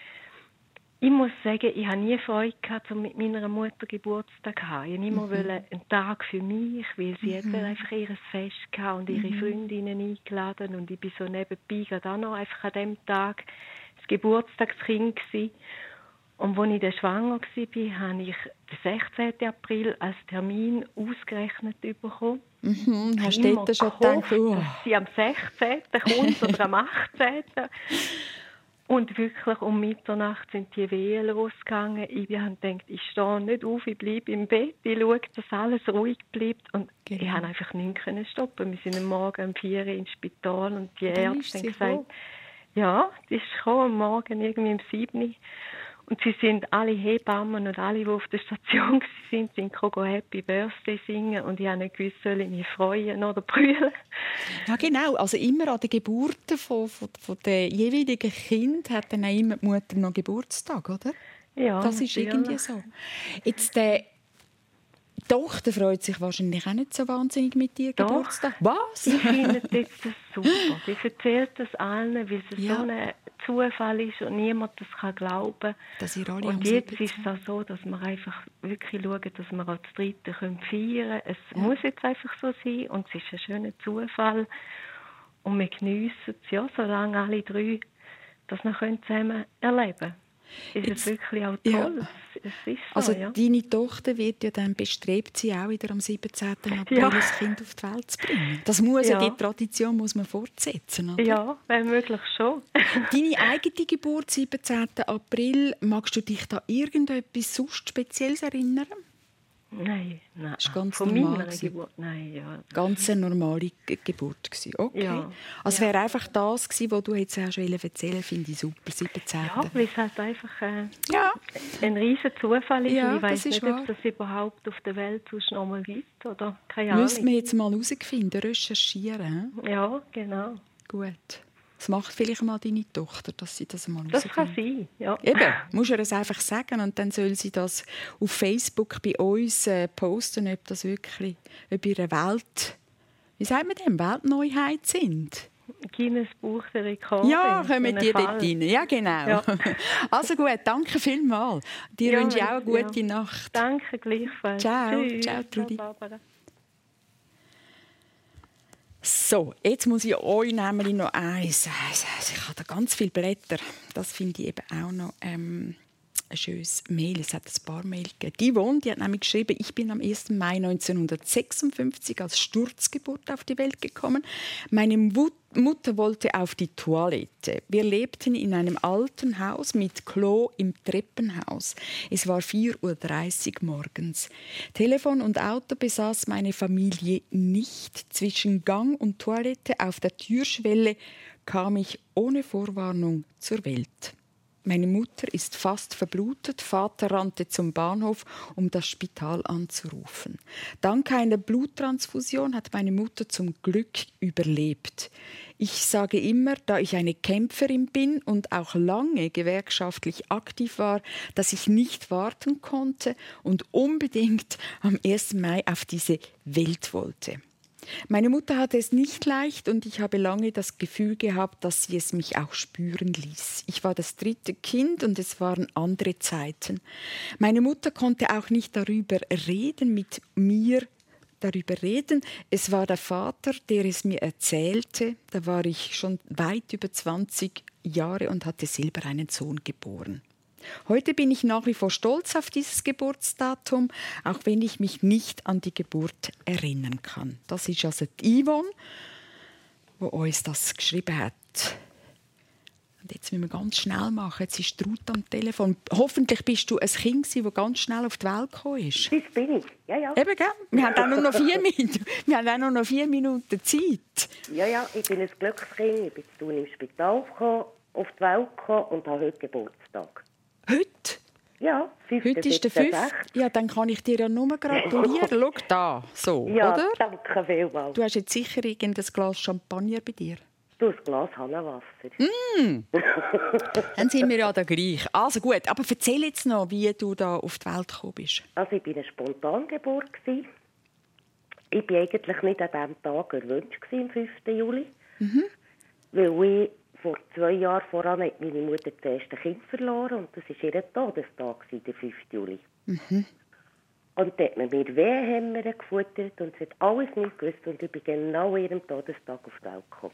Speaker 7: Ich muss sagen, ich habe nie Freude gehabt, um mit meiner Mutter Geburtstag zu haben. Ich wollte immer
Speaker 2: Mhm.
Speaker 7: einen Tag für mich, weil sie
Speaker 2: Mhm.
Speaker 7: hat einfach ihr Fest gehabt und ihre
Speaker 2: Mhm.
Speaker 7: Freundinnen eingeladen. Und ich bin so nebenbei gerade auch noch einfach an diesem Tag das Geburtstagskind gewesen. Und als ich dann schwanger war, habe ich den sechzehnten April als Termin ausgerechnet bekommen.
Speaker 2: Mhm.
Speaker 7: Ich
Speaker 2: Hast
Speaker 7: habe
Speaker 2: du
Speaker 7: immer
Speaker 2: dort schon
Speaker 7: gehofft,
Speaker 2: gedacht, oh.
Speaker 7: dass sie am sechzehnten kommt oder am achtzehnten Und wirklich um Mitternacht sind die Wehen losgegangen. Ich habe gedacht, ich stehe nicht auf, ich bleibe im Bett, ich schaue, dass alles ruhig bleibt. Und
Speaker 2: Genau.
Speaker 7: ich konnte einfach nichts stoppen. Wir sind am Morgen um vier Uhr ins Spital und die
Speaker 2: Dann
Speaker 7: Ärzte
Speaker 2: ist
Speaker 7: haben
Speaker 2: sie
Speaker 7: gesagt,
Speaker 2: gekommen.
Speaker 7: ja, die ist gekommen, am Morgen irgendwie um sieben Uhr. Und sie sind alle Hebammen und alle, die auf der Station waren, sind gekommen, Happy Birthday singen. Und ich habe nicht gewusst, soll ich mich freuen oder brüllen.
Speaker 2: Ja, genau. Also immer an den Geburten von, von, von den jeweiligen Kind hat dann auch immer die Mutter noch Geburtstag, oder?
Speaker 7: Ja,
Speaker 2: Das ist
Speaker 7: natürlich.
Speaker 2: irgendwie so. Jetzt, äh, die Tochter freut sich wahrscheinlich auch nicht so wahnsinnig mit dir
Speaker 7: Doch.
Speaker 2: Geburtstag. Was?
Speaker 7: Ich finde das super. Sie erzählt das allen, weil es
Speaker 2: Ja.
Speaker 7: so ein Zufall ist und niemand das kann glauben.
Speaker 2: Dass ihr alle am
Speaker 7: Und jetzt ist
Speaker 2: siebzehnten
Speaker 7: es auch so, dass wir einfach wirklich schauen, dass wir auch das Dritte feiern können. Es muss jetzt einfach so sein und es ist ein schöner Zufall. Und wir geniessen es, ja, solange alle drei das noch zusammen erleben können. Ist
Speaker 2: Jetzt-
Speaker 7: es wirklich auch
Speaker 2: ja.
Speaker 7: toll. es ist so,
Speaker 2: Also
Speaker 7: ja.
Speaker 2: deine Tochter wird ja dann bestrebt sein, auch wieder am siebzehnten April
Speaker 7: Ja.
Speaker 2: das Kind auf die Welt zu bringen. Das muss ja,
Speaker 7: Ja.
Speaker 2: die Tradition muss man fortsetzen, oder?
Speaker 7: Ja, wenn möglich schon.
Speaker 2: Deine eigene Geburt, siebzehnten April, magst du dich da irgendetwas sonst Spezielles erinnern?
Speaker 7: Nein, nein.
Speaker 2: Das war ganz
Speaker 7: Von
Speaker 2: normal
Speaker 7: meiner
Speaker 2: gewesen.
Speaker 7: Geburt, nein, ja.
Speaker 2: Ganz eine normale Ge- Geburt gewesen. Okay.
Speaker 7: Ja.
Speaker 2: Also
Speaker 7: Ja.
Speaker 2: wäre einfach das gewesen, was du jetzt auch schon erzählen, finde ich super, siebzehnten
Speaker 7: Ja, weil es halt einfach äh,
Speaker 2: Ja.
Speaker 7: ein riesen Zufall ist.
Speaker 2: Ja,
Speaker 7: Und ich
Speaker 2: das
Speaker 7: weiß
Speaker 2: ist
Speaker 7: nicht,
Speaker 2: wahr.
Speaker 7: ob das überhaupt auf der Welt sonst noch mal gibt. Oder keine Ahnung.
Speaker 2: Müssen wir jetzt mal herausfinden, recherchieren. He?
Speaker 7: Ja, genau.
Speaker 2: Gut. Das macht vielleicht mal deine Tochter, dass sie das mal
Speaker 7: Das kann
Speaker 2: herausfindet.
Speaker 7: sein, ja.
Speaker 2: Eben, musst du ihr das einfach sagen und dann soll sie das auf Facebook bei uns äh, posten, ob das wirklich, ob ihre Welt, wie sagt man dem, Weltneuheit sind.
Speaker 7: Guinness Buch der Rekorde.
Speaker 2: Ja,
Speaker 7: so
Speaker 2: kommen
Speaker 7: einen
Speaker 2: die dort
Speaker 7: Fall.
Speaker 2: rein. Ja, genau.
Speaker 7: Ja.
Speaker 2: Also gut, danke vielmals. Dir
Speaker 7: Ja,
Speaker 2: wünsche ich auch eine
Speaker 7: ja.
Speaker 2: gute Nacht.
Speaker 7: Danke, gleichfalls.
Speaker 2: Ciao.
Speaker 7: Tschüss.
Speaker 2: Ciao, Trudi.
Speaker 7: Ciao, Barbara.
Speaker 2: So, jetzt muss ich euch nämlich noch eins. Also ich habe da ganz viele Blätter. Das finde ich eben auch noch ähm, ein schönes Mail. Es hat ein paar Mail gegeben. Die Yvonne, die hat nämlich geschrieben, ich bin am ersten Mai neunzehnhundertsechsundfünfzig als Sturzgeburt auf die Welt gekommen. Meine Mut Mutter wollte auf die Toilette. Wir lebten in einem alten Haus mit Klo im Treppenhaus. Es war vier Uhr dreißig morgens. Telefon und Auto besaß meine Familie nicht. Zwischen Gang und Toilette auf der Türschwelle kam ich ohne Vorwarnung zur Welt. Meine Mutter ist fast verblutet. Vater rannte zum Bahnhof, um das Spital anzurufen. Dank einer Bluttransfusion hat meine Mutter zum Glück überlebt. Ich sage immer, da ich eine Kämpferin bin und auch lange gewerkschaftlich aktiv war, dass ich nicht warten konnte und unbedingt am ersten Mai auf diese Welt wollte. Meine Mutter hatte es nicht leicht und ich habe lange das Gefühl gehabt, dass sie es mich auch spüren ließ. Ich war das dritte Kind und es waren andere Zeiten. Meine Mutter konnte auch nicht darüber reden, mit mir darüber reden. Es war der Vater, der es mir erzählte. Da war ich schon weit über zwanzig Jahre und hatte selber einen Sohn geboren. Heute bin ich nach wie vor stolz auf dieses Geburtsdatum, auch wenn ich mich nicht an die Geburt erinnern kann. Das ist also die Yvonne, die uns das geschrieben hat. Und jetzt müssen wir ganz schnell machen. Jetzt ist Ruth am Telefon. Hoffentlich bist du ein Kind, das ganz schnell auf die Welt gekommen ist.
Speaker 8: Das bin ich, ja, ja.
Speaker 2: Eben, gell? Wir haben auch nur noch vier Minuten. Wir haben auch nur noch vier Minuten Zeit.
Speaker 8: Ja, ja, ich bin ein Glückskind. Ich bin zu tun im Spital gekommen, auf die Welt gekommen und habe heute Geburtstag.
Speaker 2: Heute?
Speaker 8: Ja, fünfter
Speaker 2: Heute ist der fünfte. Ja, dann kann ich dir ja nur gratulieren. Schau da, so,
Speaker 8: ja,
Speaker 2: oder?
Speaker 8: danke vielmals.
Speaker 2: Du hast jetzt sicher irgendein Glas Champagner bei dir.
Speaker 8: Du, ein Glas Hahnenwasser.
Speaker 2: Mm. Dann sind wir ja da gleich. Also gut, aber erzähl jetzt noch, wie du da auf die Welt gekommen bist.
Speaker 8: Also ich war eine Spontangeburt. Ich war eigentlich nicht an diesem Tag erwünscht, am fünften Juli. Mhm. Weil ich vor zwei Jahren voran hat meine Mutter das erste Kind verloren und das war ihr Todestag, der fünfte Juli. Mhm. Und da hat man mir Wehhämmer gefuttert und es hat alles nicht gewusst und ich bin genau an ihrem Todestag auf die Welt gekommen.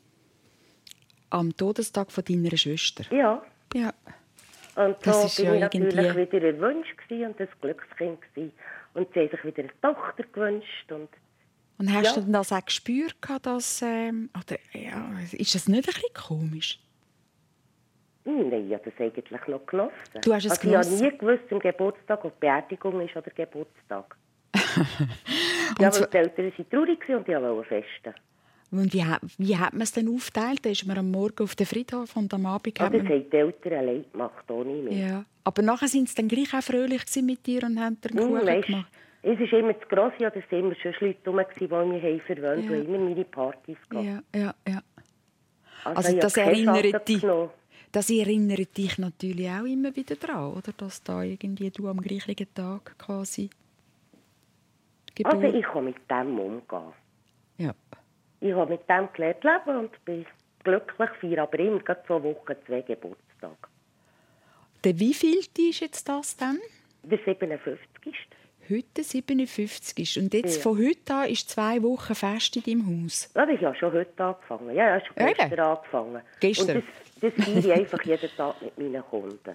Speaker 2: Am Todestag von deiner Schwester?
Speaker 8: Ja.
Speaker 2: Ja.
Speaker 8: Und
Speaker 2: das
Speaker 8: so bin
Speaker 2: ja
Speaker 8: ich natürlich
Speaker 2: irgendwie...
Speaker 8: wieder erwünscht und ein Glückskind gewesen. Und sie haben sich wieder eine Tochter gewünscht. Und,
Speaker 2: und hast
Speaker 8: ja.
Speaker 2: du das auch gespürt, dass... Ähm, oder, ja, ist das nicht ein bisschen komisch?
Speaker 8: Nein, ich habe das eigentlich noch genossen.
Speaker 2: Du hast es
Speaker 8: also
Speaker 2: genossen?
Speaker 8: Ich habe nie gewusst, am Geburtstag, ob Beerdigung ist oder Geburtstag.
Speaker 2: so...
Speaker 8: Ja, weil die Eltern waren traurig und ich wollte festen.
Speaker 2: Und wie, wie hat man es denn aufgeteilt? Da ist man am Morgen auf den Friedhof und am Abend...
Speaker 8: Ja, das
Speaker 2: man...
Speaker 8: haben die Eltern allein gemacht, ohne mich.
Speaker 2: Ja. Aber nachher waren sie dann gleich auch fröhlich mit dir und haben dir einen Kuchen
Speaker 8: weißt,
Speaker 2: gemacht?
Speaker 8: Es ist immer zu gross, ja, das waren immer schon Leute rum, die mich verwöhnt haben, ja. Und immer meine Partys gehabt.
Speaker 2: Ja, ja, ja.
Speaker 8: Also,
Speaker 2: also das, erinnert dich,
Speaker 8: genommen.
Speaker 2: das erinnert dich natürlich auch immer wieder daran, oder? Dass da irgendwie du am gleichen Tag quasi
Speaker 8: Geburt... Also ich kann mit dem umgehen.
Speaker 2: Ja.
Speaker 8: Ich habe mit dem gelernt leben und bin glücklich, feiere aber immer gerade zwei Wochen zwei Geburtstage.
Speaker 2: Der wievielte ist jetzt das dann?
Speaker 8: Der siebenundfünfzigste
Speaker 2: Heute siebenundfünfzig. Und jetzt
Speaker 8: ja.
Speaker 2: von heute an ist zwei Wochen fest in deinem Haus?
Speaker 8: Ja, das habe ich schon heute angefangen. Ja, ich habe schon gestern
Speaker 2: Eben.
Speaker 8: angefangen.
Speaker 2: Gestern?
Speaker 8: Und das, das feiere ich einfach jeden Tag mit meinen Kunden.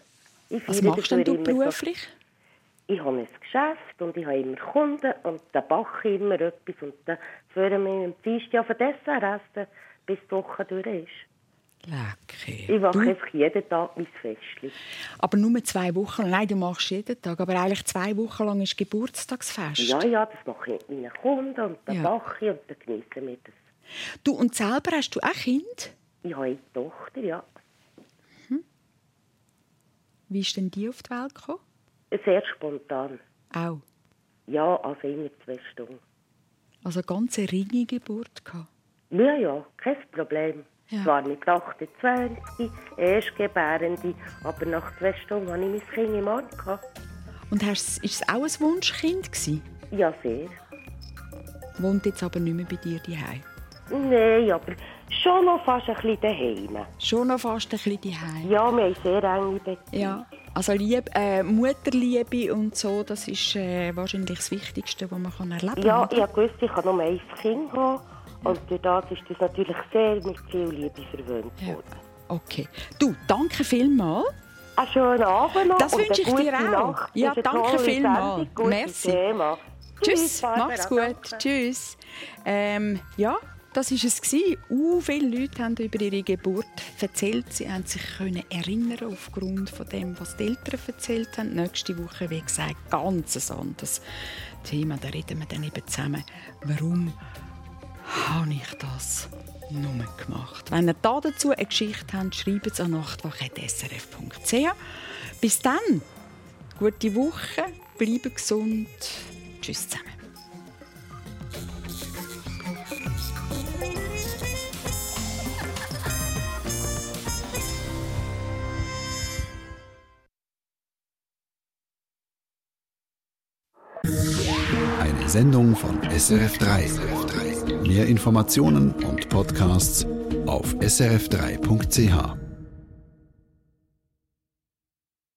Speaker 8: Ich
Speaker 2: Was machst denn du beruflich?
Speaker 8: So, ich habe ein Geschäft und ich habe immer Kunden und dann backe ich immer etwas und dann führen wir am Dienstag von Dessert essen, bis die Woche durch ist.
Speaker 2: Lecker.
Speaker 8: Ich mache einfach jeden Tag mein Festchen.
Speaker 2: Aber nur zwei Wochen lang? Nein, du machst jeden Tag. Aber eigentlich zwei Wochen lang ist Geburtstagsfest.
Speaker 8: Ja, ja, das mache ich mit meinen Kunden und dann ja. backe ich und dann genießen wir das.
Speaker 2: Du, und selber hast du auch Kind?
Speaker 8: Ich habe eine Tochter, ja.
Speaker 2: Hm. Wie ist denn die auf die Welt gekommen?
Speaker 8: Sehr spontan.
Speaker 2: Auch?
Speaker 8: Ja, also immer zwei Stunden.
Speaker 2: Also eine ganz ringe Geburt gehabt?
Speaker 8: Ja, ja, kein Problem.
Speaker 2: Ja.
Speaker 8: Zwar mit achtundzwanzig, Erstgebärende, aber nach zwei Stunden hatte ich mein Kind im Arm.
Speaker 2: Und war es auch ein Wunschkind gewesen?
Speaker 8: Ja, sehr.
Speaker 2: Wohnt jetzt aber nicht mehr bei dir daheim?
Speaker 8: Nein, aber schon noch fast ein bisschen daheim.
Speaker 2: Schon noch fast ein bisschen daheim?
Speaker 8: Ja, wir haben sehr enge Beziehung.
Speaker 2: Ja, also Liebe, äh, Mutterliebe und so, das ist äh, wahrscheinlich das Wichtigste, was man kann erleben kann.
Speaker 8: Ja, ich wusste, ich kann nur ein Kind haben. Und durch das ist das natürlich sehr mit viel Liebe verwöhnt worden. Ja.
Speaker 2: Okay. Du, danke vielmals.
Speaker 8: Einen schönen Abend noch.
Speaker 2: Das wünsche ich dir auch.
Speaker 8: Nacht.
Speaker 2: Ja, danke vielmals. Merci.
Speaker 8: Thema.
Speaker 2: Tschüss,
Speaker 8: Tschüss,
Speaker 2: mach's gut. Danke. Tschüss. Ähm, ja, das war es. Uh, viele Leute haben über ihre Geburt erzählt. Sie haben sich können erinnern aufgrund von dem, was die Eltern erzählt haben. Nächste Woche, wie gesagt, ganz ein anderes Thema. Da reden wir dann eben zusammen, warum habe ich das nur gemacht. Wenn ihr dazu eine Geschichte habt, schreibt es an nachtwach punkt s r f punkt c h. Bis dann, gute Woche, bleibt gesund. Tschüss zusammen.
Speaker 9: Eine Sendung von S R F drei. Mehr Informationen und Podcasts auf s r f drei punkt c h.